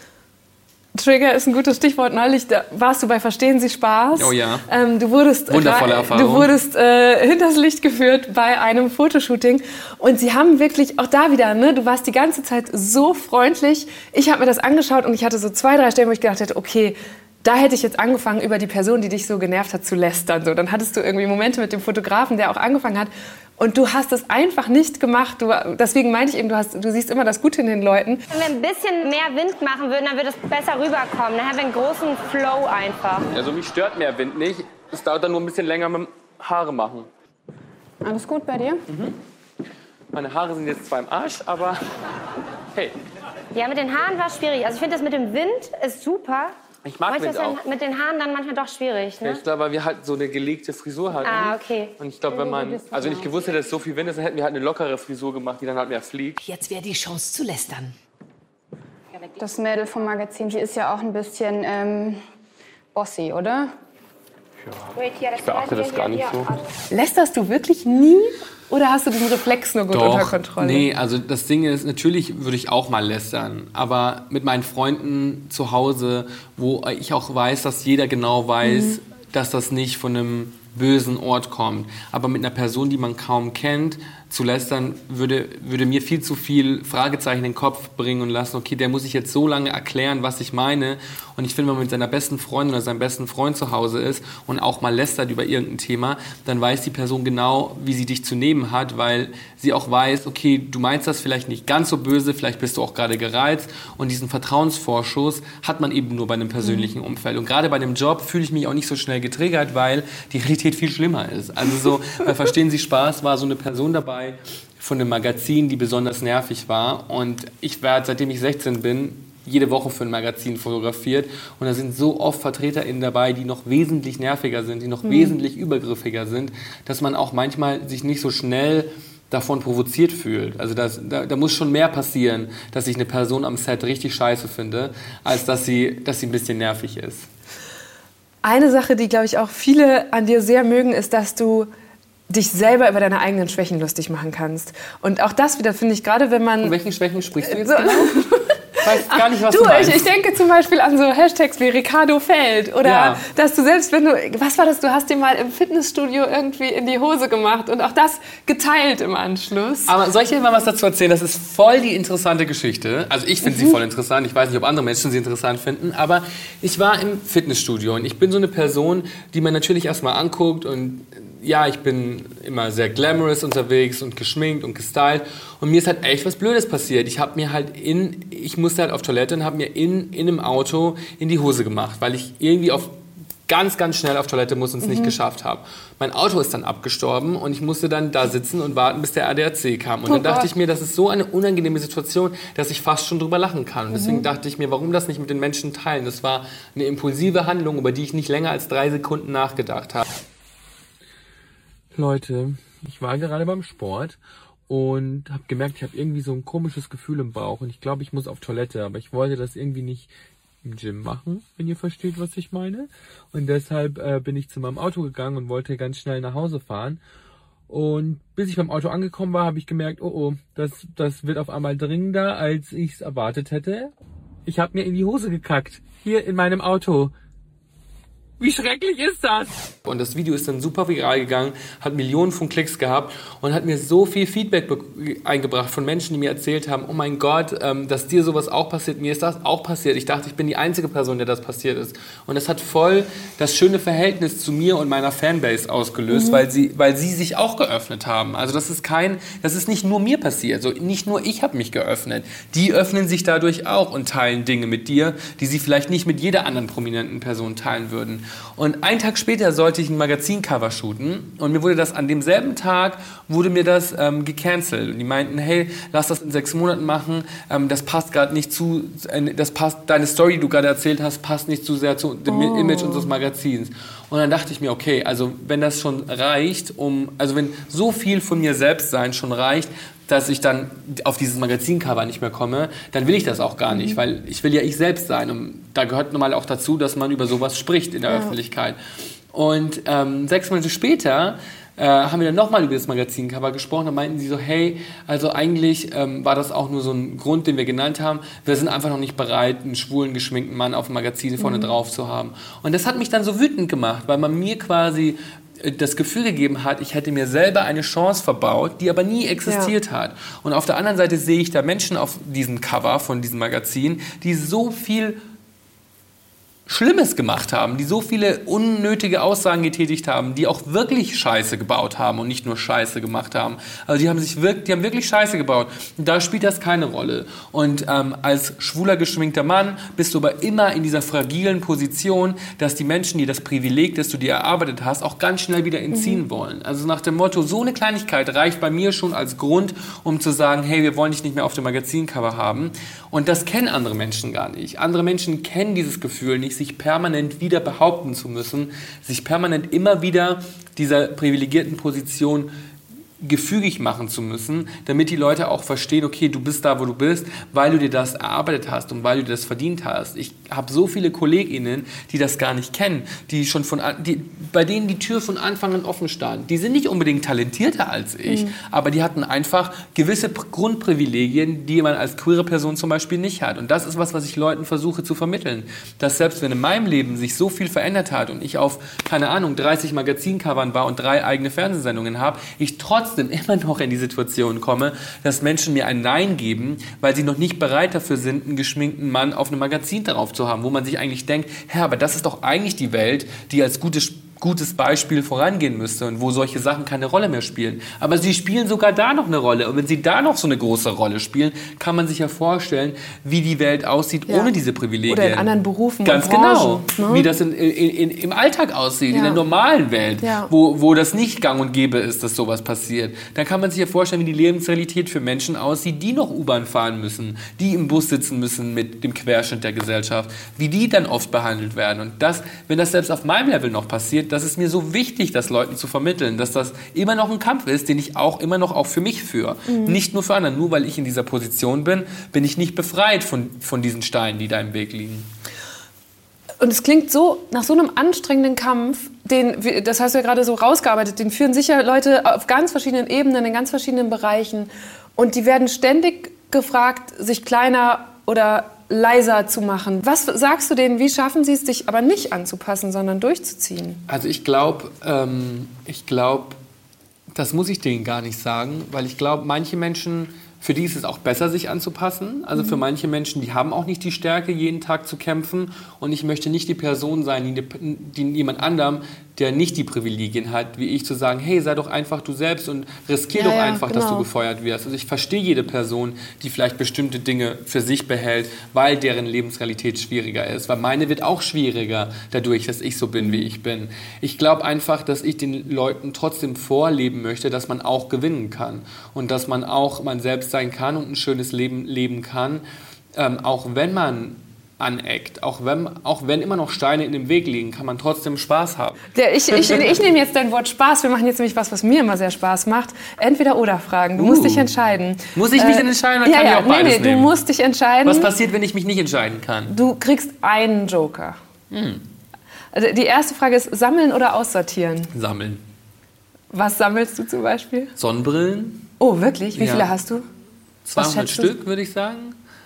Trigger ist ein gutes Stichwort. Neulich warst du bei Verstehen Sie Spaß. Oh ja. Wundervolle Erfahrung. Du wurdest hinters Licht geführt bei einem Fotoshooting. Und sie haben wirklich, auch da wieder, du warst die ganze Zeit so freundlich. Ich habe mir das angeschaut und ich hatte so 2, 3 Stellen, wo ich gedacht hätte, okay, da hätte ich jetzt angefangen, über die Person, die dich so genervt hat, zu lästern. So, dann hattest du irgendwie Momente mit dem Fotografen, der auch angefangen hat. Und du hast es einfach nicht gemacht. Deswegen meinte ich eben, du siehst immer das Gute in den Leuten. Wenn wir ein bisschen mehr Wind machen würden, dann würde es besser rüberkommen. Dann haben wir einen großen Flow einfach. Also mich stört mehr Wind nicht. Es dauert dann nur ein bisschen länger mit dem Haare machen. Alles gut bei dir? Meine Haare sind jetzt zwar im Arsch, aber hey. Ja, mit den Haaren war es schwierig. Also ich finde, das mit dem Wind ist super. Ich mag Wind auch. Mit den Haaren dann manchmal doch schwierig, ne? Ja, ich glaube, weil wir halt so eine gelegte Frisur hatten. Ah, okay. Und ich glaube, wenn ich gewusst hätte, dass so viel Wind ist, dann hätten wir halt eine lockere Frisur gemacht, die dann halt mehr fliegt. Jetzt wäre die Chance zu lästern. Das Mädel vom Magazin, sie ist ja auch ein bisschen bossy, oder? Ja, ich beachte das gar nicht so. Lästerst du wirklich nie? Oder hast du den Reflex nur gut unter Kontrolle? Nee, also das Ding ist, natürlich würde ich auch mal lästern. Aber mit meinen Freunden zu Hause, wo ich auch weiß, dass jeder genau weiß, dass das nicht von einem bösen Ort kommt. Aber mit einer Person, die man kaum kennt, zu lästern, würde mir viel zu viel Fragezeichen in den Kopf bringen und lassen, okay, der muss sich jetzt so lange erklären, was ich meine. Und ich finde, wenn man mit seiner besten Freundin oder seinem besten Freund zu Hause ist und auch mal lästert über irgendein Thema, dann weiß die Person genau, wie sie dich zu nehmen hat, weil sie auch weiß, okay, du meinst das vielleicht nicht ganz so böse, vielleicht bist du auch gerade gereizt. Und diesen Vertrauensvorschuss hat man eben nur bei einem persönlichen Umfeld. Und gerade bei einem Job fühle ich mich auch nicht so schnell getriggert, weil die Realität viel schlimmer ist. Also so, bei Verstehen Sie Spaß war so eine Person dabei von einem Magazin, die besonders nervig war. Und ich werde, seitdem ich 16 bin, jede Woche für ein Magazin fotografiert und da sind so oft VertreterInnen dabei, die noch wesentlich nerviger sind, die noch wesentlich übergriffiger sind, dass man auch manchmal sich nicht so schnell davon provoziert fühlt. Also da muss schon mehr passieren, dass ich eine Person am Set richtig scheiße finde, als dass sie ein bisschen nervig ist. Eine Sache, die, glaube ich, auch viele an dir sehr mögen, ist, dass du dich selber über deine eigenen Schwächen lustig machen kannst. Und auch das wieder, finde ich, gerade wenn man... Von welchen Schwächen sprichst du jetzt genau? Ich weiß gar nicht, was du meinst. Ich denke zum Beispiel an so Hashtags wie Ricardo Feld oder dass du selbst, wenn du, was war das, du hast dir mal im Fitnessstudio irgendwie in die Hose gemacht und auch das geteilt im Anschluss. Aber soll ich dir mal was dazu erzählen? Das ist voll die interessante Geschichte. Also ich finde sie voll interessant. Ich weiß nicht, ob andere Menschen sie interessant finden, aber ich war im Fitnessstudio und ich bin so eine Person, die man natürlich erstmal anguckt und ja, ich bin immer sehr glamorous unterwegs und geschminkt und gestylt. Und mir ist halt echt was Blödes passiert. Ich musste halt auf Toilette und habe mir in einem Auto in die Hose gemacht, weil ich irgendwie ganz schnell auf Toilette muss und es nicht geschafft habe. Mein Auto ist dann abgestorben und ich musste dann da sitzen und warten, bis der ADAC kam. Und dann dachte ich mir, das ist so eine unangenehme Situation, dass ich fast schon drüber lachen kann. Und deswegen dachte ich mir, warum das nicht mit den Menschen teilen? Das war eine impulsive Handlung, über die ich nicht länger als 3 Sekunden nachgedacht habe. Leute, ich war gerade beim Sport und habe gemerkt, ich habe irgendwie so ein komisches Gefühl im Bauch und ich glaube, ich muss auf Toilette, aber ich wollte das irgendwie nicht im Gym machen, wenn ihr versteht, was ich meine. Und deshalb bin ich zu meinem Auto gegangen und wollte ganz schnell nach Hause fahren. Und bis ich beim Auto angekommen war, habe ich gemerkt, das wird auf einmal dringender, als ich es erwartet hätte. Ich habe mir in die Hose gekackt, hier in meinem Auto. Wie schrecklich ist das? Und das Video ist dann super viral gegangen, hat Millionen von Klicks gehabt und hat mir so viel Feedback eingebracht von Menschen, die mir erzählt haben, oh mein Gott, dass dir sowas auch passiert, mir ist das auch passiert. Ich dachte, ich bin die einzige Person, der das passiert ist. Und das hat voll das schöne Verhältnis zu mir und meiner Fanbase ausgelöst, weil sie sich auch geöffnet haben. Also das ist nicht nur mir passiert, also nicht nur ich habe mich geöffnet. Die öffnen sich dadurch auch und teilen Dinge mit dir, die sie vielleicht nicht mit jeder anderen prominenten Person teilen würden. Und einen Tag später sollte ich ein Magazincover shooten und mir wurde das an demselben Tag gecancelt. Und die meinten, hey, lass das in 6 Monaten machen, das passt gerade nicht zu, deine Story, die du gerade erzählt hast, passt nicht zu sehr zu dem Image unseres Magazins. Und dann dachte ich mir, okay, also wenn das schon reicht, wenn so viel von mir selbst sein schon reicht, dass ich dann auf dieses Magazincover nicht mehr komme, dann will ich das auch gar nicht, weil ich will ja ich selbst sein. Und da gehört normal auch dazu, dass man über sowas spricht in der Öffentlichkeit. Und 6 Monate später haben wir dann nochmal über das Magazincover gesprochen. Da meinten sie so, hey, also eigentlich war das auch nur so ein Grund, den wir genannt haben. Wir sind einfach noch nicht bereit, einen schwulen, geschminkten Mann auf dem Magazin vorne drauf zu haben. Und das hat mich dann so wütend gemacht, weil man mir quasi das Gefühl gegeben hat, ich hätte mir selber eine Chance verbaut, die aber nie existiert hat. Und auf der anderen Seite sehe ich da Menschen auf diesem Cover von diesem Magazin, die so viel Schlimmes gemacht haben, die so viele unnötige Aussagen getätigt haben, die auch wirklich Scheiße gebaut haben und nicht nur Scheiße gemacht haben. Also die haben wirklich Scheiße gebaut. Und da spielt das keine Rolle. Und als schwuler, geschminkter Mann bist du aber immer in dieser fragilen Position, dass die Menschen, die das Privileg, das du dir erarbeitet hast, auch ganz schnell wieder entziehen wollen. Also nach dem Motto, so eine Kleinigkeit reicht bei mir schon als Grund, um zu sagen, hey, wir wollen dich nicht mehr auf dem Magazincover haben. Und das kennen andere Menschen gar nicht. Andere Menschen kennen dieses Gefühl nicht, sich permanent wieder behaupten zu müssen, sich permanent immer wieder dieser privilegierten Position gefügig machen zu müssen, damit die Leute auch verstehen, okay, du bist da, wo du bist, weil du dir das erarbeitet hast und weil du dir das verdient hast. Ich habe so viele KollegInnen, die das gar nicht kennen, bei denen die Tür von Anfang an offen stand. Die sind nicht unbedingt talentierter als ich, aber die hatten einfach gewisse Grundprivilegien, die man als queere Person zum Beispiel nicht hat. Und das ist was ich Leuten versuche zu vermitteln. Dass selbst wenn in meinem Leben sich so viel verändert hat und ich auf, 30 Magazincovern war und 3 eigene Fernsehsendungen habe, ich trotzdem immer noch in die Situation komme, dass Menschen mir ein Nein geben, weil sie noch nicht bereit dafür sind, einen geschminkten Mann auf einem Magazin darauf zu haben, wo man sich eigentlich denkt, aber das ist doch eigentlich die Welt, die als gute gutes Beispiel vorangehen müsste und wo solche Sachen keine Rolle mehr spielen. Aber sie spielen sogar da noch eine Rolle. Und wenn sie da noch so eine große Rolle spielen, kann man sich ja vorstellen, wie die Welt aussieht ohne diese Privilegien. Oder in anderen Berufen. Ganz genau. Ne? Wie das im Alltag aussieht, in der normalen Welt, wo das nicht gang und gäbe ist, dass sowas passiert. Dann kann man sich ja vorstellen, wie die Lebensrealität für Menschen aussieht, die noch U-Bahn fahren müssen, die im Bus sitzen müssen mit dem Querschnitt der Gesellschaft, wie die dann oft behandelt werden. Und wenn das selbst auf meinem Level noch passiert, das ist mir so wichtig, das Leuten zu vermitteln, dass das immer noch ein Kampf ist, den ich auch immer noch auch für mich führe. Nicht nur für andere. Nur weil ich in dieser Position bin, bin ich nicht befreit von diesen Steinen, die da im Weg liegen. Und es klingt so, nach so einem anstrengenden Kampf, das hast du ja gerade so rausgearbeitet, den führen sicher Leute auf ganz verschiedenen Ebenen, in ganz verschiedenen Bereichen. Und die werden ständig gefragt, sich kleiner oder leiser zu machen. Was sagst du denen, wie schaffen sie es, sich aber nicht anzupassen, sondern durchzuziehen? Also ich glaube, das muss ich denen gar nicht sagen, weil ich glaube, manche Menschen, für die ist es auch besser, sich anzupassen. Also für manche Menschen, die haben auch nicht die Stärke, jeden Tag zu kämpfen. Und ich möchte nicht die Person sein, die jemand anderem, der nicht die Privilegien hat, wie ich, zu sagen, hey, sei doch einfach du selbst und riskier doch einfach, dass du gefeuert wirst. Also ich verstehe jede Person, die vielleicht bestimmte Dinge für sich behält, weil deren Lebensrealität schwieriger ist. Weil meine wird auch schwieriger dadurch, dass ich so bin, wie ich bin. Ich glaube einfach, dass ich den Leuten trotzdem vorleben möchte, dass man auch gewinnen kann. Und dass man auch man selbst sein kann und ein schönes Leben leben kann, auch wenn man aneckt. Auch wenn immer noch Steine in dem Weg liegen, kann man trotzdem Spaß haben. Ich nehme jetzt dein Wort Spaß. Wir machen jetzt nämlich was mir immer sehr Spaß macht. Entweder-oder-Fragen. Du musst dich entscheiden. Muss ich mich denn entscheiden oder kann ich auch beides nehmen? Du musst dich entscheiden. Was passiert, wenn ich mich nicht entscheiden kann? Du kriegst einen Joker. Also die erste Frage ist, sammeln oder aussortieren? Sammeln. Was sammelst du zum Beispiel? Sonnenbrillen. Oh, wirklich? Wie viele hast du? 200 Stück, würde ich sagen.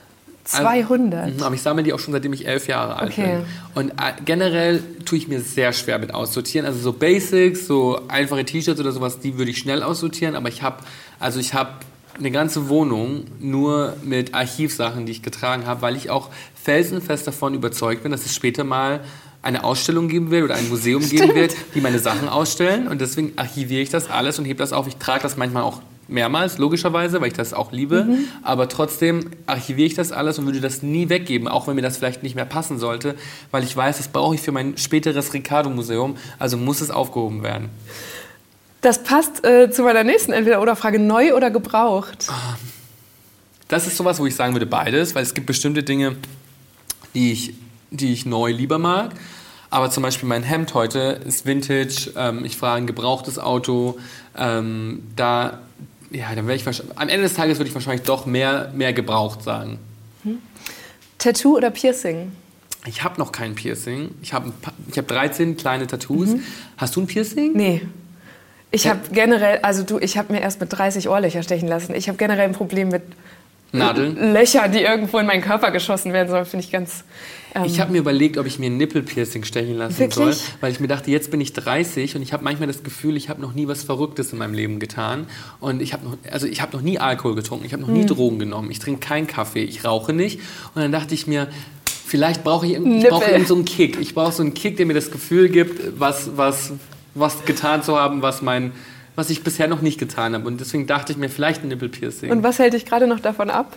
200? Aber ich sammle die auch schon, seitdem ich 11 Jahre alt bin. Und generell tue ich mir sehr schwer mit aussortieren. Also so Basics, so einfache T-Shirts oder sowas, die würde ich schnell aussortieren. Aber ich habe eine ganze Wohnung nur mit Archivsachen, die ich getragen habe, weil ich auch felsenfest davon überzeugt bin, dass es später mal eine Ausstellung geben wird oder ein Museum geben wird, die meine Sachen ausstellen. Und deswegen archiviere ich das alles und hebe das auf. Ich trage das manchmal auch mehrmals, logischerweise, weil ich das auch liebe. Aber trotzdem archiviere ich das alles und würde das nie weggeben, auch wenn mir das vielleicht nicht mehr passen sollte, weil ich weiß, das brauche ich für mein späteres Ricardo-Museum, also muss es aufgehoben werden. Das passt zu meiner nächsten Entweder-oder-Frage, neu oder gebraucht? Das ist sowas, wo ich sagen würde, beides, weil es gibt bestimmte Dinge, die ich neu lieber mag. Aber zum Beispiel mein Hemd heute ist Vintage, ich fahre ein gebrauchtes Auto, dann wäre ich am Ende des Tages würde ich wahrscheinlich doch mehr gebraucht sagen. Tattoo oder Piercing? Ich habe noch kein Piercing. Ich habe 13 kleine Tattoos. Hast du ein Piercing? Nee. Ich habe generell, ich habe mir erst mit 30 Ohrlöcher stechen lassen. Ich habe generell ein Problem mit Nadeln? Löcher, die irgendwo in meinen Körper geschossen werden sollen, finde ich ganz... Ich habe mir überlegt, ob ich mir ein Nippelpiercing stechen lassen soll, weil ich mir dachte, jetzt bin ich 30 und ich habe manchmal das Gefühl, ich habe noch nie was Verrücktes in meinem Leben getan. Und ich habe noch nie Alkohol getrunken, ich habe noch nie Drogen genommen, ich trinke keinen Kaffee, ich rauche nicht. Und dann dachte ich mir, vielleicht brauche ich irgend so einen Kick. Ich brauche so einen Kick, der mir das Gefühl gibt, was getan zu haben, was ich bisher noch nicht getan habe. Und deswegen dachte ich mir, vielleicht ein Nippelpiercing. Und was hält dich gerade noch davon ab?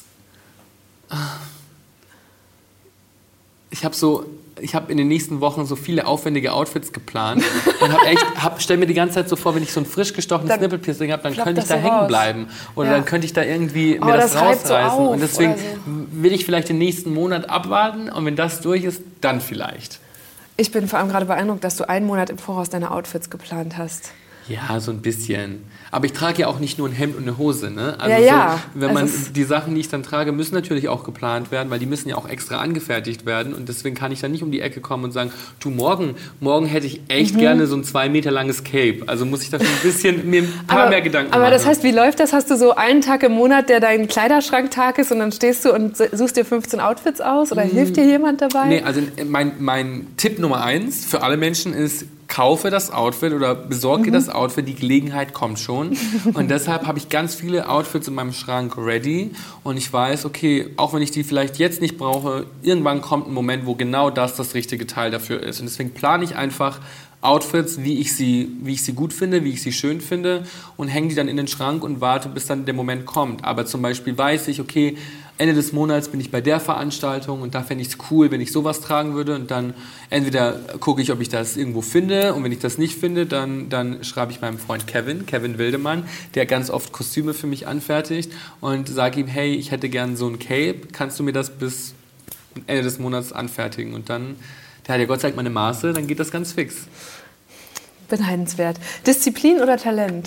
Ich habe in den nächsten Wochen so viele aufwendige Outfits geplant und stell mir die ganze Zeit so vor, wenn ich so ein frisch gestochenes Nippelpiercing habe, dann könnte ich da hängen bleiben oder dann könnte ich da irgendwie mir das rausreißen. So und deswegen will ich vielleicht den nächsten Monat abwarten und wenn das durch ist, dann vielleicht. Ich bin vor allem gerade beeindruckt, dass du einen Monat im Voraus deine Outfits geplant hast. Ja, so ein bisschen. Aber ich trage ja auch nicht nur ein Hemd und eine Hose, ne? Die Sachen, die ich dann trage, müssen natürlich auch geplant werden, weil die müssen ja auch extra angefertigt werden. Und deswegen kann ich dann nicht um die Ecke kommen und sagen, du, morgen hätte ich echt gerne so ein 2 Meter langes Cape. Also muss ich da schon ein bisschen mir ein paar mehr Gedanken machen. Aber das heißt, wie läuft das? Hast du so einen Tag im Monat, der dein Kleiderschranktag ist und dann stehst du und suchst dir 15 Outfits aus? Oder hilft dir jemand dabei? Nee, also mein Tipp Nummer 1 für alle Menschen ist, kaufe das Outfit oder besorge das Outfit, die Gelegenheit kommt schon. Und deshalb habe ich ganz viele Outfits in meinem Schrank ready. Und ich weiß, okay, auch wenn ich die vielleicht jetzt nicht brauche, irgendwann kommt ein Moment, wo genau das richtige Teil dafür ist. Und deswegen plane ich einfach Outfits, wie ich sie gut finde, wie ich sie schön finde und hänge die dann in den Schrank und warte, bis dann der Moment kommt. Aber zum Beispiel weiß ich, okay, Ende des Monats bin ich bei der Veranstaltung und da fände ich es cool, wenn ich sowas tragen würde und dann entweder gucke ich, ob ich das irgendwo finde und wenn ich das nicht finde, dann schreibe ich meinem Freund Kevin Wildemann, der ganz oft Kostüme für mich anfertigt und sage ihm, hey, ich hätte gern so ein Cape, kannst du mir das bis Ende des Monats anfertigen? Und dann, der hat ja Gott sei Dank meine Maße, dann geht das ganz fix. Beneidenswert. Disziplin oder Talent?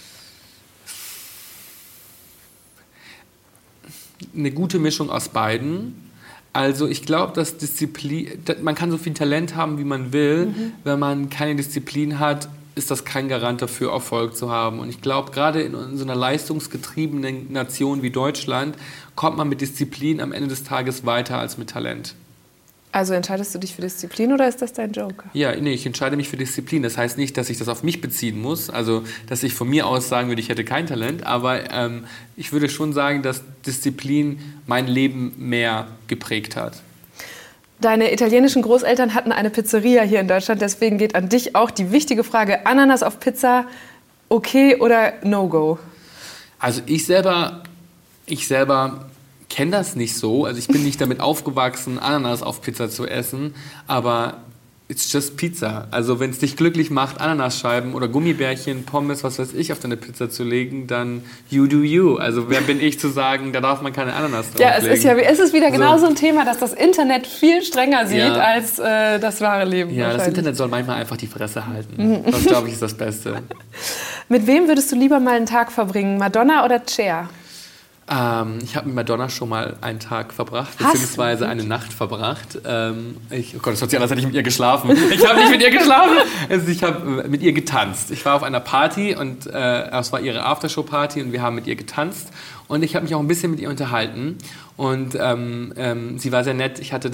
Eine gute Mischung aus beiden. Also ich glaube, dass man kann so viel Talent haben, wie man will. Wenn man keine Disziplin hat, ist das kein Garant dafür, Erfolg zu haben. Und ich glaube, gerade in so einer leistungsgetriebenen Nation wie Deutschland kommt man mit Disziplin am Ende des Tages weiter als mit Talent. Also entscheidest du dich für Disziplin oder ist das dein Joker? Ja, nee, ich entscheide mich für Disziplin. Das heißt nicht, dass ich das auf mich beziehen muss, also dass ich von mir aus sagen würde, ich hätte kein Talent, aber ich würde schon sagen, dass Disziplin mein Leben mehr geprägt hat. Deine italienischen Großeltern hatten eine Pizzeria hier in Deutschland, deswegen geht an dich auch die wichtige Frage, Ananas auf Pizza, okay oder no-go? Also ich selber kenne das nicht so. Also ich bin nicht damit aufgewachsen, Ananas auf Pizza zu essen, aber it's just Pizza. Also wenn es dich glücklich macht, Ananasscheiben oder Gummibärchen, Pommes, was weiß ich, auf deine Pizza zu legen, dann you do you. Also wer bin ich zu sagen, da darf man keine Ananas drauflegen. Ja, es ist wieder genau so ein Thema, dass das Internet viel strenger sieht als das wahre Leben. Ja, das Internet soll manchmal einfach die Fresse halten. Das, glaube ich, ist das Beste. Mit wem würdest du lieber mal einen Tag verbringen, Madonna oder Cher? Ich habe mit Madonna schon mal einen Tag verbracht, beziehungsweise eine Nacht verbracht. Oh Gott, das hört sich an, als hätte ich mit ihr geschlafen. Ich habe nicht mit ihr geschlafen, also ich habe mit ihr getanzt. Ich war auf einer Party und es war ihre Aftershow-Party und wir haben mit ihr getanzt und ich habe mich auch ein bisschen mit ihr unterhalten und sie war sehr nett. Ich habe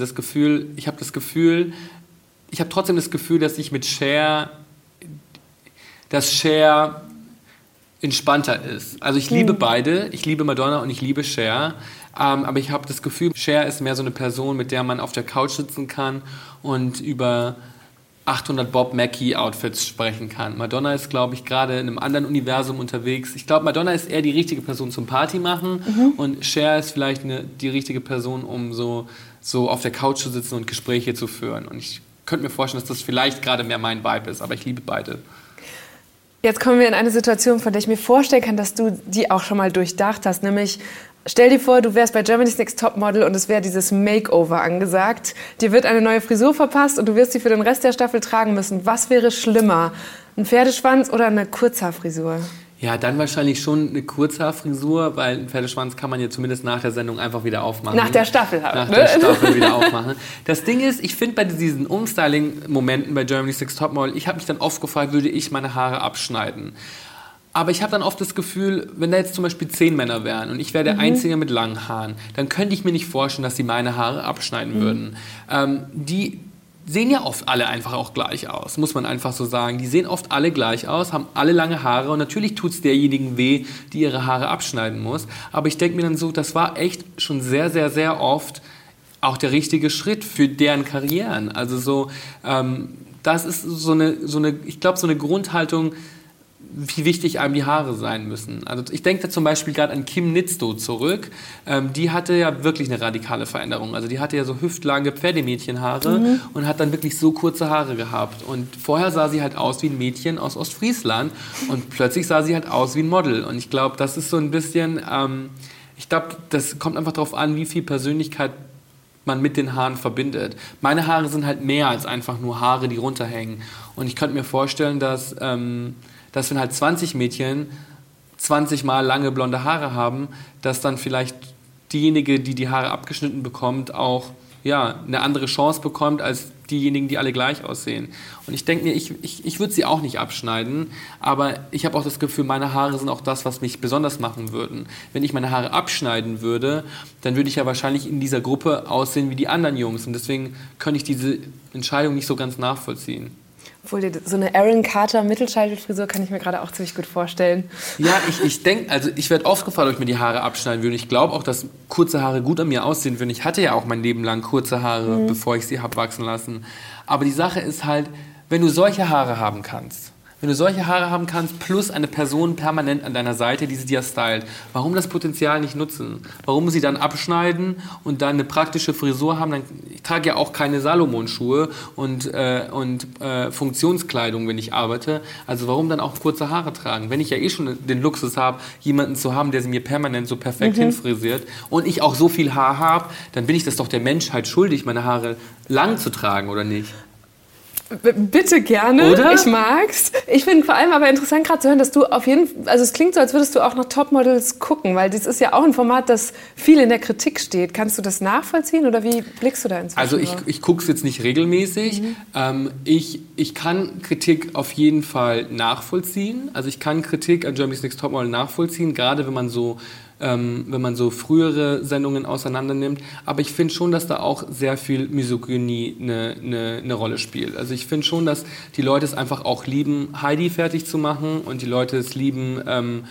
trotzdem das Gefühl, dass ich mit Cher entspannter ist. Also ich liebe beide, ich liebe Madonna und ich liebe Cher, aber ich habe das Gefühl, Cher ist mehr so eine Person, mit der man auf der Couch sitzen kann und über 800 Bob Mackie Outfits sprechen kann. Madonna ist, glaube ich, gerade in einem anderen Universum unterwegs. Ich glaube, Madonna ist eher die richtige Person zum Party machen und Cher ist vielleicht die richtige Person, um so auf der Couch zu sitzen und Gespräche zu führen. Und ich könnte mir vorstellen, dass das vielleicht gerade mehr mein Vibe ist, aber ich liebe beide. Jetzt kommen wir in eine Situation, von der ich mir vorstellen kann, dass du die auch schon mal durchdacht hast. Nämlich, stell dir vor, du wärst bei Germany's Next Topmodel und es wäre dieses Makeover angesagt. Dir wird eine neue Frisur verpasst und du wirst sie für den Rest der Staffel tragen müssen. Was wäre schlimmer? Ein Pferdeschwanz oder eine Kurzhaarfrisur? Ja, dann wahrscheinlich schon eine Kurzhaarfrisur, weil einen Pferdeschwanz kann man ja zumindest nach der Sendung einfach wieder aufmachen. Nach der Staffel halt. Nach der Staffel wieder aufmachen. Das Ding ist, ich finde bei diesen Umstyling-Momenten bei Germany's Next Topmodel, ich habe mich dann oft gefragt, würde ich meine Haare abschneiden? Aber ich habe dann oft das Gefühl, wenn da jetzt zum Beispiel 10 Männer wären und ich wäre der Einzige mit langen Haaren, dann könnte ich mir nicht vorstellen, dass sie meine Haare abschneiden würden. Die sehen ja oft alle einfach auch gleich aus, muss man einfach so sagen. Die sehen oft alle gleich aus, haben alle lange Haare und natürlich tut es derjenigen weh, die ihre Haare abschneiden muss. Aber ich denke mir dann so, das war echt schon sehr, sehr, sehr oft auch der richtige Schritt für deren Karrieren. Also so, das ist ich glaube, so eine Grundhaltung, wie wichtig einem die Haare sein müssen. Also ich denke da zum Beispiel gerade an Kim Nitzto zurück. Die hatte ja wirklich eine radikale Veränderung. Also die hatte ja so hüftlange Pferdemädchenhaare und hat dann wirklich so kurze Haare gehabt. Und vorher sah sie halt aus wie ein Mädchen aus Ostfriesland und plötzlich sah sie halt aus wie ein Model. Und ich glaube, das ist so ein bisschen, ich glaube, das kommt einfach darauf an, wie viel Persönlichkeit man mit den Haaren verbindet. Meine Haare sind halt mehr als einfach nur Haare, die runterhängen. Und ich könnte mir vorstellen, dass wenn halt 20 Mädchen 20 Mal lange blonde Haare haben, dass dann vielleicht diejenige, die die Haare abgeschnitten bekommt, auch eine andere Chance bekommt als diejenigen, die alle gleich aussehen. Und ich denke mir, ich würde sie auch nicht abschneiden, aber ich habe auch das Gefühl, meine Haare sind auch das, was mich besonders machen würden. Wenn ich meine Haare abschneiden würde, dann würde ich ja wahrscheinlich in dieser Gruppe aussehen wie die anderen Jungs. Und deswegen könnte ich diese Entscheidung nicht so ganz nachvollziehen. Obwohl, so eine Aaron Carter Mittelscheitelfrisur kann ich mir gerade auch ziemlich gut vorstellen. Ja, ich denke, also ich werde oft gefragt, ob ich mir die Haare abschneiden würde. Ich glaube auch, dass kurze Haare gut an mir aussehen würden. Ich hatte ja auch mein Leben lang kurze Haare, bevor ich sie habe wachsen lassen. Aber die Sache ist halt, wenn du solche Haare haben kannst, plus eine Person permanent an deiner Seite, die sie dir stylt, warum das Potenzial nicht nutzen? Warum sie dann abschneiden und dann eine praktische Frisur haben? Ich trage ja auch keine Salomon-Schuhe und Funktionskleidung, wenn ich arbeite. Also warum dann auch kurze Haare tragen? Wenn ich ja eh schon den Luxus habe, jemanden zu haben, der sie mir permanent so perfekt hinfrisiert und ich auch so viel Haar habe, dann bin ich das doch der Menschheit schuldig, meine Haare lang zu tragen, oder nicht? Bitte gerne, oder? Ich mag's. Ich finde vor allem aber interessant gerade zu hören, dass du auf jeden Fall, also es klingt so, als würdest du auch nach Topmodels gucken, weil das ist ja auch ein Format, das viel in der Kritik steht. Kannst du das nachvollziehen oder wie blickst du da inzwischen? Also ich gucke es jetzt nicht regelmäßig. Ich kann Kritik auf jeden Fall nachvollziehen. Also ich kann Kritik an Germany's Next Topmodel nachvollziehen, gerade wenn man so frühere Sendungen auseinander nimmt. Aber ich finde schon, dass da auch sehr viel Misogynie eine Rolle spielt. Also ich finde schon, dass die Leute es einfach auch lieben, Heidi fertig zu machen und die Leute es lieben,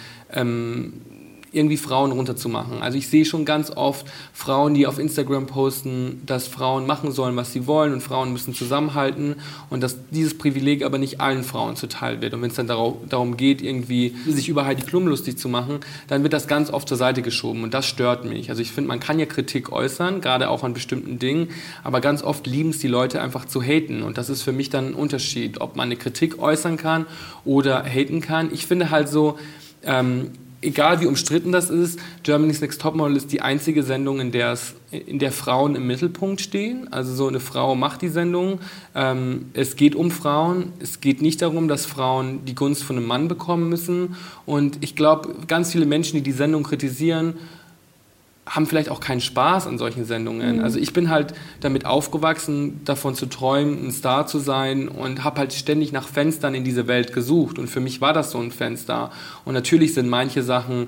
irgendwie Frauen runterzumachen. Also ich sehe schon ganz oft Frauen, die auf Instagram posten, dass Frauen machen sollen, was sie wollen und Frauen müssen zusammenhalten und dass dieses Privileg aber nicht allen Frauen zuteil wird. Und wenn es dann darum geht, irgendwie sich über Heidi Klum lustig zu machen, dann wird das ganz oft zur Seite geschoben und das stört mich. Also ich finde, man kann ja Kritik äußern, gerade auch an bestimmten Dingen, aber ganz oft lieben es die Leute einfach zu haten und das ist für mich dann ein Unterschied, ob man eine Kritik äußern kann oder haten kann. Ich finde halt so, egal wie umstritten das ist, Germany's Next Topmodel ist die einzige Sendung, in der Frauen im Mittelpunkt stehen. Also so eine Frau macht die Sendung. Es geht um Frauen. Es geht nicht darum, dass Frauen die Gunst von einem Mann bekommen müssen. Und ich glaube, ganz viele Menschen, die die Sendung kritisieren, haben vielleicht auch keinen Spaß an solchen Sendungen. Also ich bin halt damit aufgewachsen, davon zu träumen, ein Star zu sein und habe halt ständig nach Fenstern in diese Welt gesucht. Und für mich war das so ein Fenster. Und natürlich sind manche Sachen,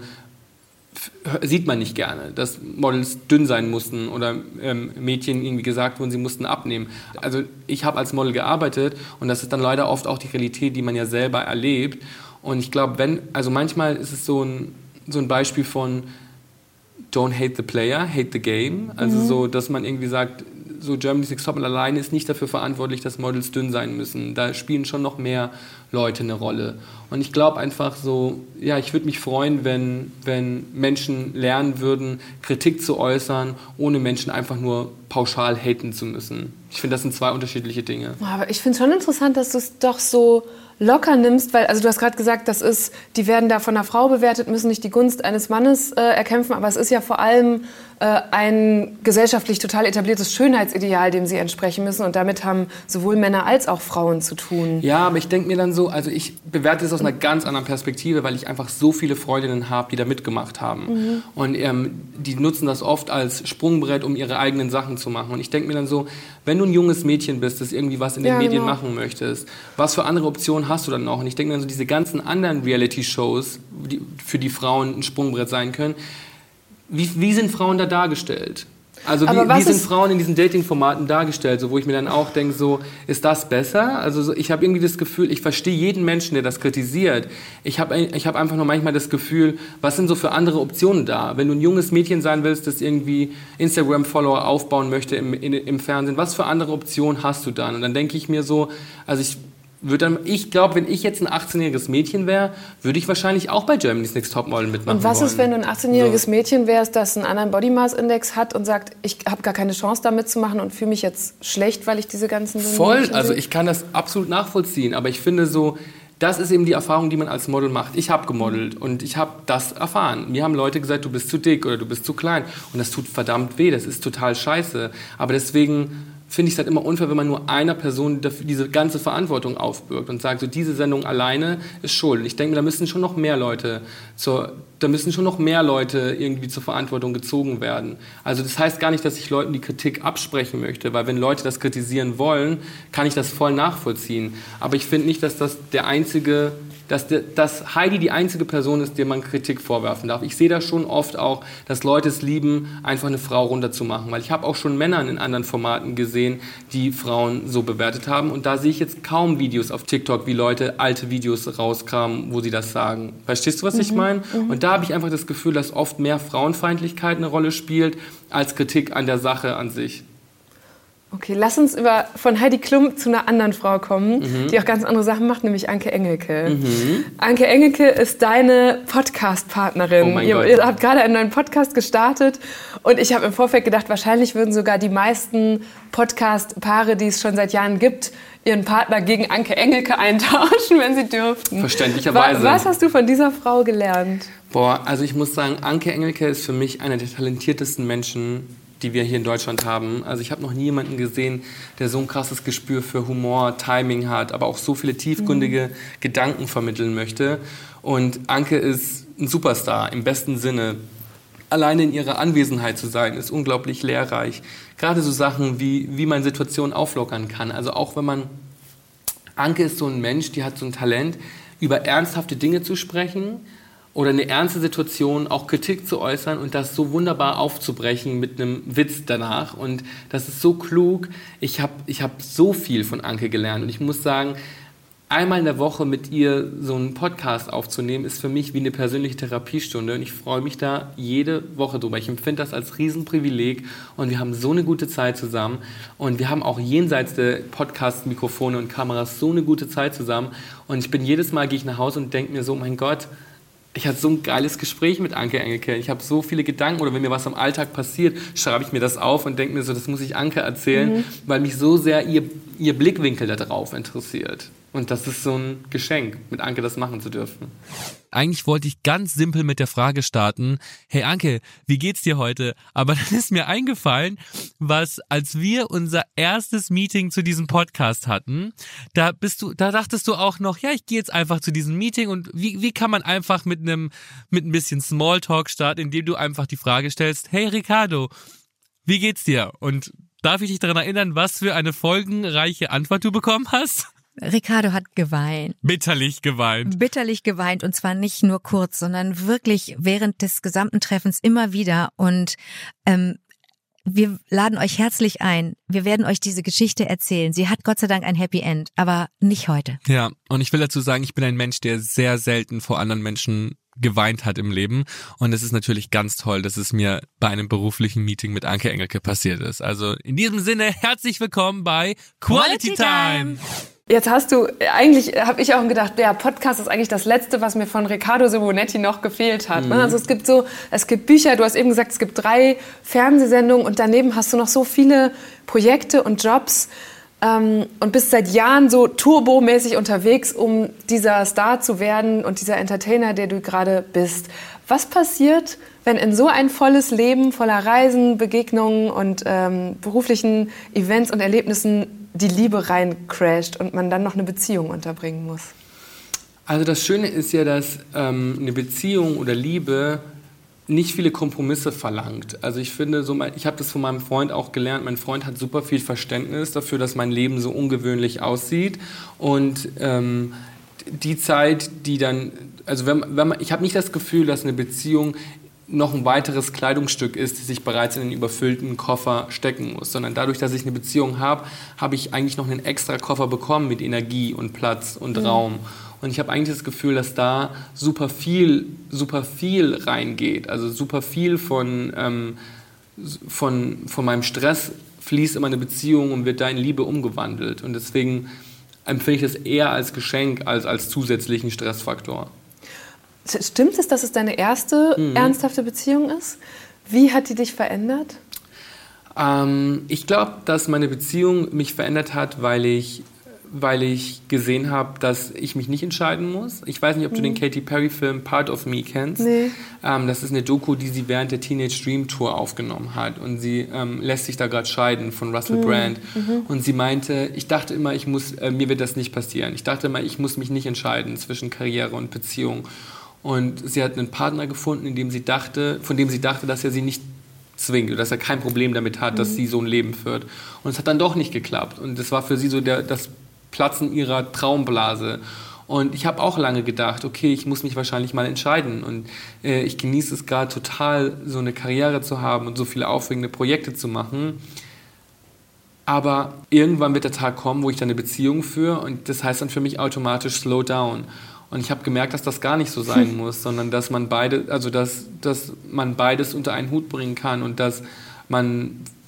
sieht man nicht gerne, dass Models dünn sein mussten oder Mädchen irgendwie gesagt wurden, sie mussten abnehmen. Also ich habe als Model gearbeitet und das ist dann leider oft auch die Realität, die man ja selber erlebt. Und ich glaube, manchmal ist es so ein Beispiel von Don't hate the player, hate the game. Also so, dass man irgendwie sagt, so Germany's Next Topmodel alleine ist nicht dafür verantwortlich, dass Models dünn sein müssen. Da spielen schon noch mehr Leute eine Rolle. Und ich glaube einfach so, ja, ich würde mich freuen, wenn Menschen lernen würden, Kritik zu äußern, ohne Menschen einfach nur pauschal haten zu müssen. Ich finde, das sind zwei unterschiedliche Dinge. Aber ich finde es schon interessant, dass du es doch so locker nimmst, weil, also du hast gerade gesagt, die werden da von einer Frau bewertet, müssen nicht die Gunst eines Mannes erkämpfen, aber es ist ja vor allem ein gesellschaftlich total etabliertes Schönheitsideal, dem sie entsprechen müssen und damit haben sowohl Männer als auch Frauen zu tun. Ja, aber ich denke mir dann so, also ich bewerte es aus einer ganz anderen Perspektive, weil ich einfach so viele Freundinnen habe, die da mitgemacht haben. Und die nutzen das oft als Sprungbrett, um ihre eigenen Sachen zu machen. Und ich denke mir dann so, wenn du ein junges Mädchen bist, das irgendwie was in den Medien machen möchtest, was für andere Optionen hast du dann noch? Und ich denke mir dann so, diese ganzen anderen Reality-Shows, für die Frauen ein Sprungbrett sein können, wie sind Frauen da dargestellt? Also wie sind Frauen in diesen Dating-Formaten dargestellt, so, wo ich mir dann auch denke, so, ist das besser? Also so, ich habe irgendwie das Gefühl, ich verstehe jeden Menschen, der das kritisiert. Ich hab einfach nur manchmal das Gefühl, was sind so für andere Optionen da? Wenn du ein junges Mädchen sein willst, das irgendwie Instagram-Follower aufbauen möchte im Fernsehen, was für andere Optionen hast du dann? Und dann denke ich mir so, also ich glaube, wenn ich jetzt ein 18-jähriges Mädchen wäre, würde ich wahrscheinlich auch bei Germany's Next Topmodel mitmachen Und was ist, wenn du ein 18-jähriges Mädchen wärst, das einen anderen Body Mass Index hat und sagt, ich habe gar keine Chance da mitzumachen und fühle mich jetzt schlecht, weil ich diese ganzen... Voll, also ich kann das absolut nachvollziehen, aber ich finde so, das ist eben die Erfahrung, die man als Model macht. Ich habe gemodelt und ich habe das erfahren. Mir haben Leute gesagt, du bist zu dick oder du bist zu klein und das tut verdammt weh, das ist total scheiße, aber deswegen finde ich es halt immer unfair, wenn man nur einer Person diese ganze Verantwortung aufbürgt und sagt, so diese Sendung alleine ist schuld. Und ich denke mir, da müssen schon noch mehr Leute irgendwie zur Verantwortung gezogen werden. Also das heißt gar nicht, dass ich Leuten die Kritik absprechen möchte, weil wenn Leute das kritisieren wollen, kann ich das voll nachvollziehen. Aber ich finde nicht, dass dass Heidi die einzige Person ist, der man Kritik vorwerfen darf. Ich sehe da schon oft auch, dass Leute es lieben, einfach eine Frau runterzumachen. Weil ich habe auch schon Männer in anderen Formaten gesehen, die Frauen so bewertet haben. Und da sehe ich jetzt kaum Videos auf TikTok, wie Leute alte Videos rauskramen, wo sie das sagen. Verstehst du, was ich meine? Und da habe ich einfach das Gefühl, dass oft mehr Frauenfeindlichkeit eine Rolle spielt, als Kritik an der Sache an sich. Okay, lass uns von Heidi Klum zu einer anderen Frau kommen, die auch ganz andere Sachen macht, nämlich Anke Engelke. Anke Engelke ist deine Podcast-Partnerin. Oh mein ihr Gott. habt gerade einen neuen Podcast gestartet und ich habe im Vorfeld gedacht, wahrscheinlich würden sogar die meisten Podcast-Paare, die es schon seit Jahren gibt, ihren Partner gegen Anke Engelke eintauschen, wenn sie dürften. Verständlicherweise. Was hast du von dieser Frau gelernt? Boah, also ich muss sagen, Anke Engelke ist für mich einer der talentiertesten Menschen, die wir hier in Deutschland haben. Also ich habe noch nie jemanden gesehen, der so ein krasses Gespür für Humor, Timing hat, aber auch so viele tiefgründige Gedanken vermitteln möchte. Und Anke ist ein Superstar im besten Sinne. Alleine in ihrer Anwesenheit zu sein, ist unglaublich lehrreich. Gerade so Sachen, wie man Situationen auflockern kann. Also auch wenn man... Anke ist so ein Mensch, die hat so ein Talent, über ernsthafte Dinge zu sprechen oder eine ernste Situation, auch Kritik zu äußern und das so wunderbar aufzubrechen mit einem Witz danach. Und das ist so klug. Ich hab so viel von Anke gelernt. Und ich muss sagen, einmal in der Woche mit ihr so einen Podcast aufzunehmen, ist für mich wie eine persönliche Therapiestunde. Und ich freue mich da jede Woche drüber. Ich empfinde das als Riesenprivileg. Und wir haben so eine gute Zeit zusammen. Und wir haben auch jenseits der Podcast-Mikrofone und Kameras so eine gute Zeit zusammen. Und ich bin jedes Mal, gehe ich nach Hause und denke mir so, mein Gott, ich hatte so ein geiles Gespräch mit Anke Engelke. Ich habe so viele Gedanken oder wenn mir was am Alltag passiert, schreibe ich mir das auf und denke mir so, das muss ich Anke erzählen, weil mich so sehr ihr Blickwinkel darauf interessiert. Und das ist so ein Geschenk, mit Anke das machen zu dürfen. Eigentlich wollte ich ganz simpel mit der Frage starten, hey Anke, wie geht's dir heute? Aber dann ist mir eingefallen, als wir unser erstes Meeting zu diesem Podcast hatten, da dachtest du auch noch, ja, ich gehe jetzt einfach zu diesem Meeting und wie kann man einfach mit ein bisschen Smalltalk starten, indem du einfach die Frage stellst, hey Ricardo, wie geht's dir? Und darf ich dich daran erinnern, was für eine folgenreiche Antwort du bekommen hast? Ricardo hat geweint. Bitterlich geweint. Bitterlich geweint und zwar nicht nur kurz, sondern wirklich während des gesamten Treffens immer wieder und wir laden euch herzlich ein. Wir werden euch diese Geschichte erzählen. Sie hat Gott sei Dank ein Happy End, aber nicht heute. Ja, und ich will dazu sagen, ich bin ein Mensch, der sehr selten vor anderen Menschen geweint hat im Leben und es ist natürlich ganz toll, dass es mir bei einem beruflichen Meeting mit Anke Engelke passiert ist. Also in diesem Sinne, herzlich willkommen bei Quality Time! Jetzt eigentlich habe ich auch gedacht, der Podcast ist eigentlich das Letzte, was mir von Riccardo Simonetti noch gefehlt hat. Ne? Also es gibt Bücher, du hast eben gesagt, es gibt 3 Fernsehsendungen und daneben hast du noch so viele Projekte und Jobs und bist seit Jahren so turbomäßig unterwegs, um dieser Star zu werden und dieser Entertainer, der du gerade bist. Was passiert, wenn in so ein volles Leben voller Reisen, Begegnungen und beruflichen Events und Erlebnissen die Liebe reincrasht und man dann noch eine Beziehung unterbringen muss? Also das Schöne ist ja, dass eine Beziehung oder Liebe nicht viele Kompromisse verlangt. Also ich finde, ich habe das von meinem Freund auch gelernt. Mein Freund hat super viel Verständnis dafür, dass mein Leben so ungewöhnlich aussieht. Und die Zeit, die dann, also ich habe nicht das Gefühl, dass eine Beziehung noch ein weiteres Kleidungsstück ist, das ich bereits in den überfüllten Koffer stecken muss, sondern dadurch, dass ich eine Beziehung habe, habe ich eigentlich noch einen extra Koffer bekommen mit Energie und Platz und Raum. Und ich habe eigentlich das Gefühl, dass da super viel reingeht. Also super viel von meinem Stress fließt in meine Beziehung und wird da in Liebe umgewandelt. Und deswegen empfinde ich das eher als Geschenk als zusätzlichen Stressfaktor. Stimmt es, dass es deine erste ernsthafte Beziehung ist? Wie hat die dich verändert? Ich glaube, dass meine Beziehung mich verändert hat, weil ich gesehen habe, dass ich mich nicht entscheiden muss. Ich weiß nicht, ob du den Katy Perry-Film Part of Me kennst. Nee. Das ist eine Doku, die sie während der Teenage Dream Tour aufgenommen hat. Und sie lässt sich da gerade scheiden von Russell Brand. Und sie meinte, ich dachte immer, mir wird das nicht passieren. Ich dachte immer, ich muss mich nicht entscheiden zwischen Karriere und Beziehung. Und sie hat einen Partner gefunden, von dem sie dachte, dass er sie nicht zwingt oder dass er kein Problem damit hat, dass sie so ein Leben führt. Und es hat dann doch nicht geklappt. Und das war für sie so das Platzen ihrer Traumblase. Und ich habe auch lange gedacht, okay, ich muss mich wahrscheinlich mal entscheiden. Und ich genieße es gerade total, so eine Karriere zu haben und so viele aufregende Projekte zu machen. Aber irgendwann wird der Tag kommen, wo ich dann eine Beziehung führe. Und das heißt dann für mich automatisch slow down. Und ich habe gemerkt, dass das gar nicht so sein muss, sondern dass man beides unter einen Hut bringen kann und dass man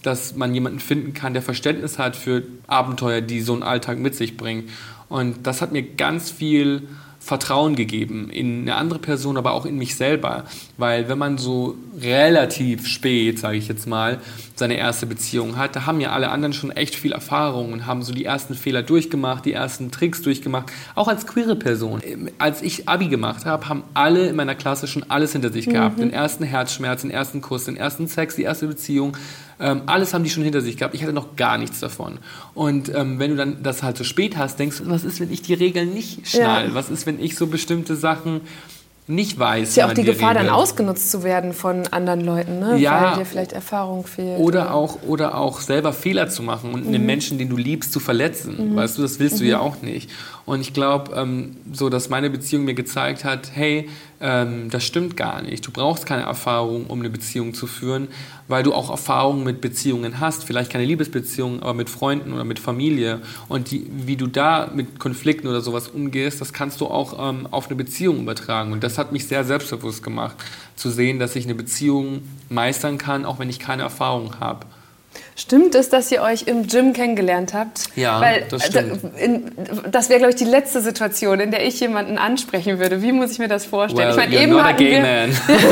dass man jemanden finden kann, der Verständnis hat für Abenteuer, die so ein Alltag mit sich bringt. Und das hat mir ganz viel Vertrauen gegeben in eine andere Person, aber auch in mich selber. Weil wenn man so relativ spät, sage ich jetzt mal, seine erste Beziehung hat, da haben ja alle anderen schon echt viel Erfahrung und haben so die ersten Fehler durchgemacht, die ersten Tricks durchgemacht, auch als queere Person. Als ich Abi gemacht habe, haben alle in meiner Klasse schon alles hinter sich gehabt. Den ersten Herzschmerz, den ersten Kuss, den ersten Sex, die erste Beziehung. Alles haben die schon hinter sich gehabt. Ich hatte noch gar nichts davon. Und wenn du dann das halt so spät hast, denkst du, was ist, wenn ich die Regeln nicht schnall? Ja. Was ist, wenn ich so bestimmte Sachen nicht weiß? Ist ja auch die Gefahr, dann ausgenutzt zu werden von anderen Leuten, ne? Ja, weil dir vielleicht Erfahrung fehlt. Oder auch selber Fehler zu machen und einen Menschen, den du liebst, zu verletzen. Weißt du, das willst du ja auch nicht. Und ich glaube, so dass meine Beziehung mir gezeigt hat, hey, das stimmt gar nicht. Du brauchst keine Erfahrung, um eine Beziehung zu führen, weil du auch Erfahrungen mit Beziehungen hast. Vielleicht keine Liebesbeziehungen, aber mit Freunden oder mit Familie. Und wie du da mit Konflikten oder sowas umgehst, das kannst du auch auf eine Beziehung übertragen. Und das hat mich sehr selbstbewusst gemacht, zu sehen, dass ich eine Beziehung meistern kann, auch wenn ich keine Erfahrung habe. Stimmt es, dass ihr euch im Gym kennengelernt habt? Ja, weil das stimmt. Das wäre, glaube ich, die letzte Situation, in der ich jemanden ansprechen würde. Wie muss ich mir das vorstellen? Well, ich meine, you're eben not a hatten gay wir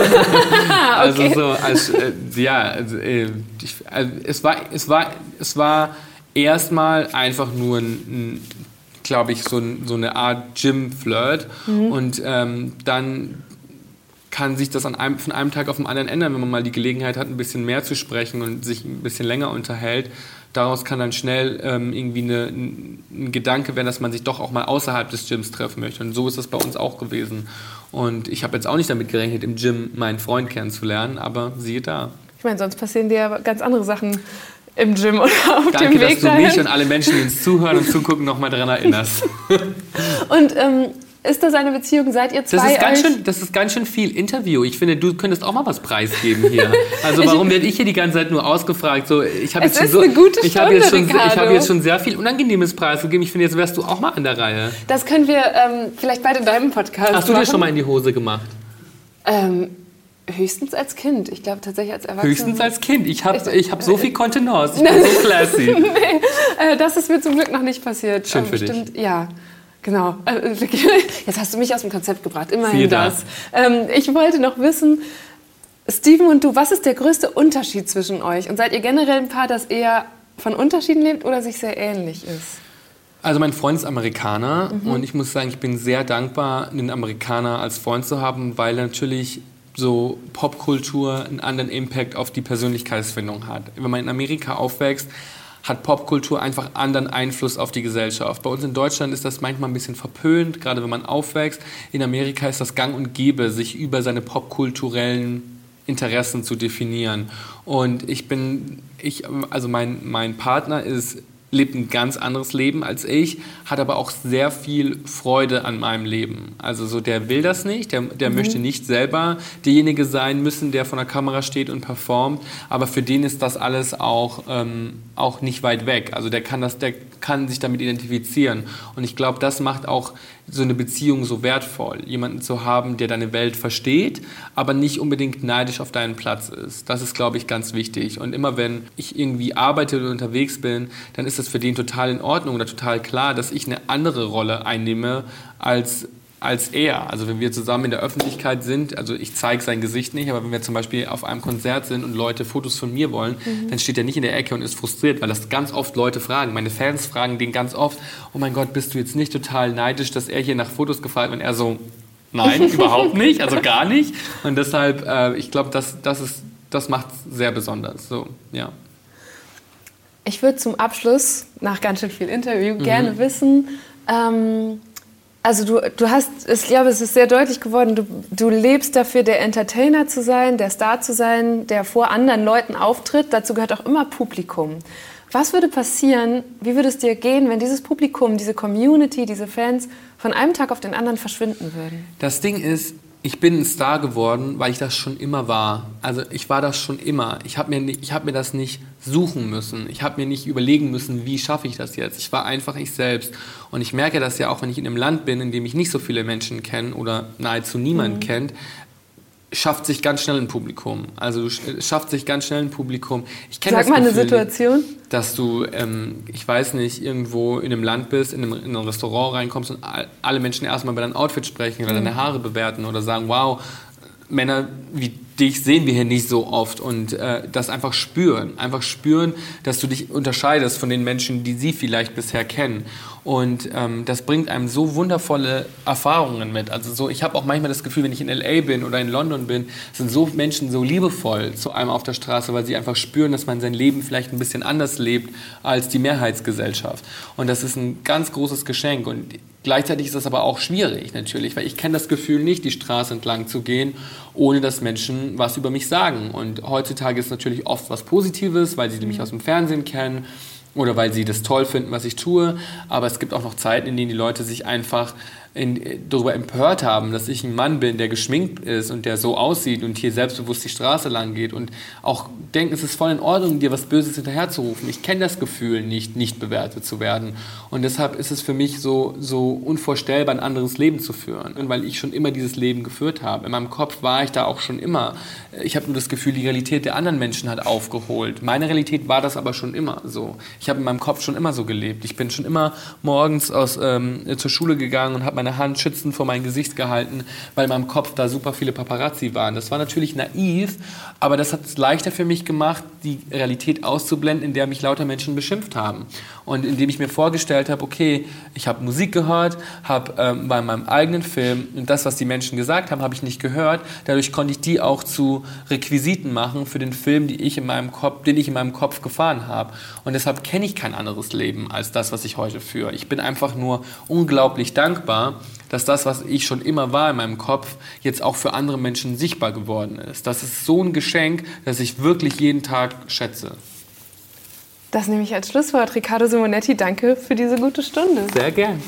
man. Es war erstmal einfach nur glaube ich, so eine Art Gym-Flirt. Und dann kann sich das von einem Tag auf den anderen ändern, wenn man mal die Gelegenheit hat, ein bisschen mehr zu sprechen und sich ein bisschen länger unterhält. Daraus kann dann schnell irgendwie ein Gedanke werden, dass man sich doch auch mal außerhalb des Gyms treffen möchte. Und so ist das bei uns auch gewesen. Und ich habe jetzt auch nicht damit gerechnet, im Gym meinen Freund kennenzulernen, aber siehe da. Ich meine, sonst passieren dir ja ganz andere Sachen im Gym oder auf Danke, dem Weg dahin. Danke, dass du mich und alle Menschen, die uns zuhören und zugucken, noch mal daran erinnerst. Und ist das eine Beziehung? Seid ihr zwei? Das ist ganz schön viel Interview. Ich finde, du könntest auch mal was preisgeben hier. Also warum werde ich hier die ganze Zeit nur ausgefragt? So, ich habe jetzt schon sehr viel Unangenehmes preisgegeben. Ich finde, jetzt wärst du auch mal an der Reihe. Das können wir vielleicht bald in deinem Podcast Hast du dir schon mal in die Hose gemacht? Höchstens als Kind. Ich glaube tatsächlich als Erwachsener. Höchstens als Kind. Ich hab so viel Kontenance. Ich bin so classy. Nee, das ist mir zum Glück noch nicht passiert. Schön für dich. Ja. Genau. Jetzt hast du mich aus dem Konzept gebracht. Immerhin das. Ich wollte noch wissen, Steven und du, was ist der größte Unterschied zwischen euch? Und seid ihr generell ein Paar, das eher von Unterschieden lebt oder sich sehr ähnlich ist? Also mein Freund ist Amerikaner und ich muss sagen, ich bin sehr dankbar, einen Amerikaner als Freund zu haben, weil natürlich so Popkultur einen anderen Impact auf die Persönlichkeitsfindung hat. Wenn man in Amerika aufwächst, hat Popkultur einfach anderen Einfluss auf die Gesellschaft. Bei uns in Deutschland ist das manchmal ein bisschen verpönt, gerade wenn man aufwächst. In Amerika ist das gang und gäbe, sich über seine popkulturellen Interessen zu definieren. Und mein Partner lebt ein ganz anderes Leben als ich, hat aber auch sehr viel Freude an meinem Leben. Also so, der will das nicht, der möchte nicht selber derjenige sein müssen, der vor der Kamera steht und performt, aber für den ist das alles auch nicht weit weg. Also der kann sich damit identifizieren. Und ich glaube, das macht auch so eine Beziehung so wertvoll, jemanden zu haben, der deine Welt versteht, aber nicht unbedingt neidisch auf deinen Platz ist. Das ist, glaube ich, ganz wichtig. Und immer wenn ich irgendwie arbeite oder unterwegs bin, dann ist das für den total in Ordnung oder total klar, dass ich eine andere Rolle einnehme als er. Also wenn wir zusammen in der Öffentlichkeit sind, also ich zeige sein Gesicht nicht, aber wenn wir zum Beispiel auf einem Konzert sind und Leute Fotos von mir wollen, dann steht er nicht in der Ecke und ist frustriert, weil das ganz oft Leute fragen. Meine Fans fragen den ganz oft, oh mein Gott, bist du jetzt nicht total neidisch, dass er hier nach Fotos gefragt wird? Und er so, nein, überhaupt nicht, also gar nicht. Und deshalb, ich glaube, das macht es sehr besonders. So, ja. Ich würde zum Abschluss, nach ganz schön viel Interview, gerne wissen, also du hast, ich glaube, es ist sehr deutlich geworden, du lebst dafür, der Entertainer zu sein, der Star zu sein, der vor anderen Leuten auftritt. Dazu gehört auch immer Publikum. Was würde passieren, wie würde es dir gehen, wenn dieses Publikum, diese Community, diese Fans von einem Tag auf den anderen verschwinden würden? Das Ding ist, ich bin ein Star geworden, weil ich das schon immer war. Also ich war das schon immer. Ich hab mir das nicht suchen müssen. Ich habe mir nicht überlegen müssen, wie schaffe ich das jetzt. Ich war einfach ich selbst. Und ich merke das ja auch, wenn ich in einem Land bin, in dem ich nicht so viele Menschen kenne oder nahezu niemand kennt. schafft sich ganz schnell ein Publikum. Also schafft sich ganz schnell ein Publikum. Ich kenne Sag das mal eine Gefühl, Situation. dass du, ich weiß nicht, irgendwo in einem Land bist, in ein Restaurant reinkommst und alle Menschen erstmal über dein Outfit sprechen oder deine Haare bewerten oder sagen, wow, Männer wie dich sehen wir hier nicht so oft und das einfach spüren, dass du dich unterscheidest von den Menschen, die sie vielleicht bisher kennen. Und das bringt einem so wundervolle Erfahrungen mit. Also so, ich habe auch manchmal das Gefühl, wenn ich in L.A. bin oder in London bin, sind so Menschen so liebevoll zu einem auf der Straße, weil sie einfach spüren, dass man sein Leben vielleicht ein bisschen anders lebt als die Mehrheitsgesellschaft. Und das ist ein ganz großes Geschenk. Und gleichzeitig ist das aber auch schwierig natürlich, weil ich kenne das Gefühl nicht, die Straße entlang zu gehen, ohne dass Menschen was über mich sagen. Und heutzutage ist natürlich oft was Positives, weil sie mich aus dem Fernsehen kennen oder weil sie das toll finden, was ich tue. Aber es gibt auch noch Zeiten, in denen die Leute sich einfach darüber empört haben, dass ich ein Mann bin, der geschminkt ist und der so aussieht und hier selbstbewusst die Straße lang geht und auch denken, es ist voll in Ordnung, dir was Böses hinterherzurufen. Ich kenne das Gefühl nicht bewertet zu werden. Und deshalb ist es für mich so unvorstellbar, ein anderes Leben zu führen. Und weil ich schon immer dieses Leben geführt habe. In meinem Kopf war ich da auch schon immer. Ich habe nur das Gefühl, die Realität der anderen Menschen hat aufgeholt. Meine Realität war das aber schon immer so. Ich habe in meinem Kopf schon immer so gelebt. Ich bin schon immer morgens zur Schule gegangen und habe meine Hand schützend vor mein Gesicht gehalten, weil in meinem Kopf da super viele Paparazzi waren. Das war natürlich naiv, aber das hat es leichter für mich gemacht, die Realität auszublenden, in der mich lauter Menschen beschimpft haben. Und indem ich mir vorgestellt habe, okay, ich habe Musik gehört, habe bei meinem eigenen Film und das, was die Menschen gesagt haben, habe ich nicht gehört. Dadurch konnte ich die auch zu Requisiten machen für den Film, den ich in meinem Kopf gefahren habe. Und deshalb kenne ich kein anderes Leben als das, was ich heute führe. Ich bin einfach nur unglaublich dankbar, dass das, was ich schon immer war in meinem Kopf, jetzt auch für andere Menschen sichtbar geworden ist. Das ist so ein Geschenk, das ich wirklich jeden Tag schätze. Das nehme ich als Schlusswort. Riccardo Simonetti, danke für diese gute Stunde. Sehr gern.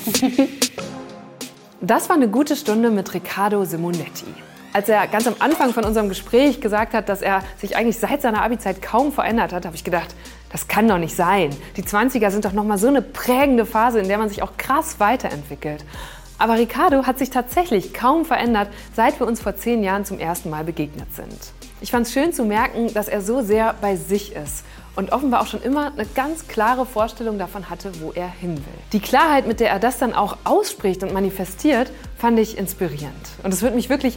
Das war eine gute Stunde mit Riccardo Simonetti. Als er ganz am Anfang von unserem Gespräch gesagt hat, dass er sich eigentlich seit seiner Abi-Zeit kaum verändert hat, habe ich gedacht, das kann doch nicht sein. Die 20er sind doch nochmal so eine prägende Phase, in der man sich auch krass weiterentwickelt. Aber Riccardo hat sich tatsächlich kaum verändert, seit wir uns vor 10 Jahren zum ersten Mal begegnet sind. Ich fand es schön zu merken, dass er so sehr bei sich ist und offenbar auch schon immer eine ganz klare Vorstellung davon hatte, wo er hin will. Die Klarheit, mit der er das dann auch ausspricht und manifestiert, fand ich inspirierend. Und es würde mich wirklich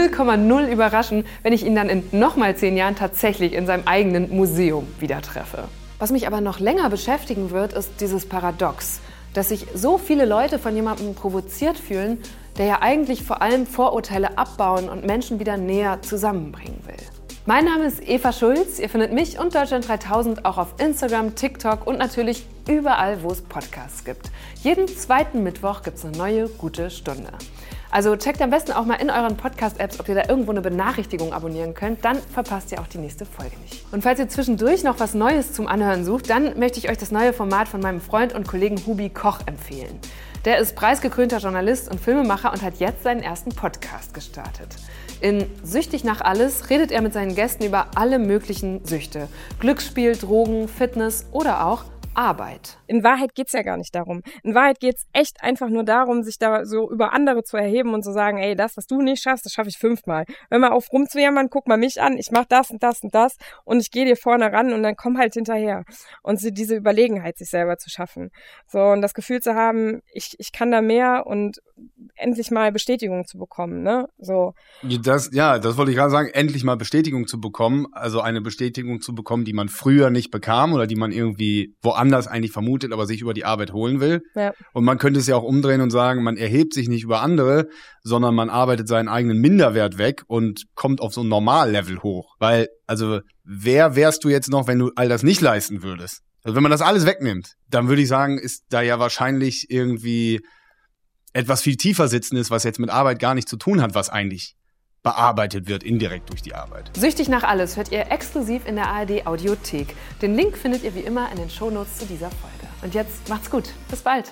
0,0 überraschen, wenn ich ihn dann in nochmal 10 Jahren tatsächlich in seinem eigenen Museum wieder treffe. Was mich aber noch länger beschäftigen wird, ist dieses Paradox, dass sich so viele Leute von jemandem provoziert fühlen, der ja eigentlich vor allem Vorurteile abbauen und Menschen wieder näher zusammenbringen will. Mein Name ist Eva Schulz. Ihr findet mich und Deutschland 3000 auch auf Instagram, TikTok und natürlich überall, wo es Podcasts gibt. Jeden zweiten Mittwoch gibt es eine neue gute Stunde. Also checkt am besten auch mal in euren Podcast-Apps, ob ihr da irgendwo eine Benachrichtigung abonnieren könnt. Dann verpasst ihr auch die nächste Folge nicht. Und falls ihr zwischendurch noch was Neues zum Anhören sucht, dann möchte ich euch das neue Format von meinem Freund und Kollegen Hubi Koch empfehlen. Der ist preisgekrönter Journalist und Filmemacher und hat jetzt seinen ersten Podcast gestartet. In Süchtig nach alles redet er mit seinen Gästen über alle möglichen Süchte. Glücksspiel, Drogen, Fitness oder auch Arbeit. In Wahrheit geht's ja gar nicht darum. In Wahrheit geht's echt einfach nur darum, sich da so über andere zu erheben und zu sagen, ey, das, was du nicht schaffst, das schaffe ich 5-mal. Hör mal auf rumzujammern, guck mal mich an, ich mach das und das und das und ich gehe dir vorne ran und dann komm halt hinterher. Und so diese Überlegenheit sich selber zu schaffen. So, und das Gefühl zu haben, ich kann da mehr und endlich mal Bestätigung zu bekommen, ne? So. Das wollte ich gerade sagen, endlich mal Bestätigung zu bekommen, also eine Bestätigung zu bekommen, die man früher nicht bekam oder die man irgendwie woanders eigentlich vermutet, aber sich über die Arbeit holen will. Ja. Und man könnte es ja auch umdrehen und sagen, man erhebt sich nicht über andere, sondern man arbeitet seinen eigenen Minderwert weg und kommt auf so ein Normallevel hoch. Weil, also, wer wärst du jetzt noch, wenn du all das nicht leisten würdest? Also wenn man das alles wegnimmt, dann würde ich sagen, ist da ja wahrscheinlich irgendwie etwas viel tiefer sitzendes, was jetzt mit Arbeit gar nichts zu tun hat, was eigentlich bearbeitet wird, indirekt durch die Arbeit. Süchtig nach alles hört ihr exklusiv in der ARD Audiothek. Den Link findet ihr wie immer in den Shownotes zu dieser Folge. Und jetzt macht's gut. Bis bald.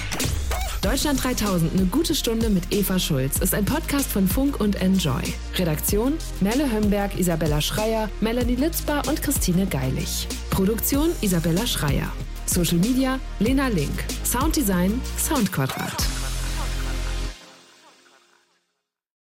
Deutschland 3000, eine gute Stunde mit Eva Schulz, ist ein Podcast von Funk und Enjoy. Redaktion: Melle Hömberg, Isabella Schreier, Melanie Litzbar und Christine Geilig. Produktion: Isabella Schreier. Social Media: Lena Link. Sounddesign: Soundquadrat.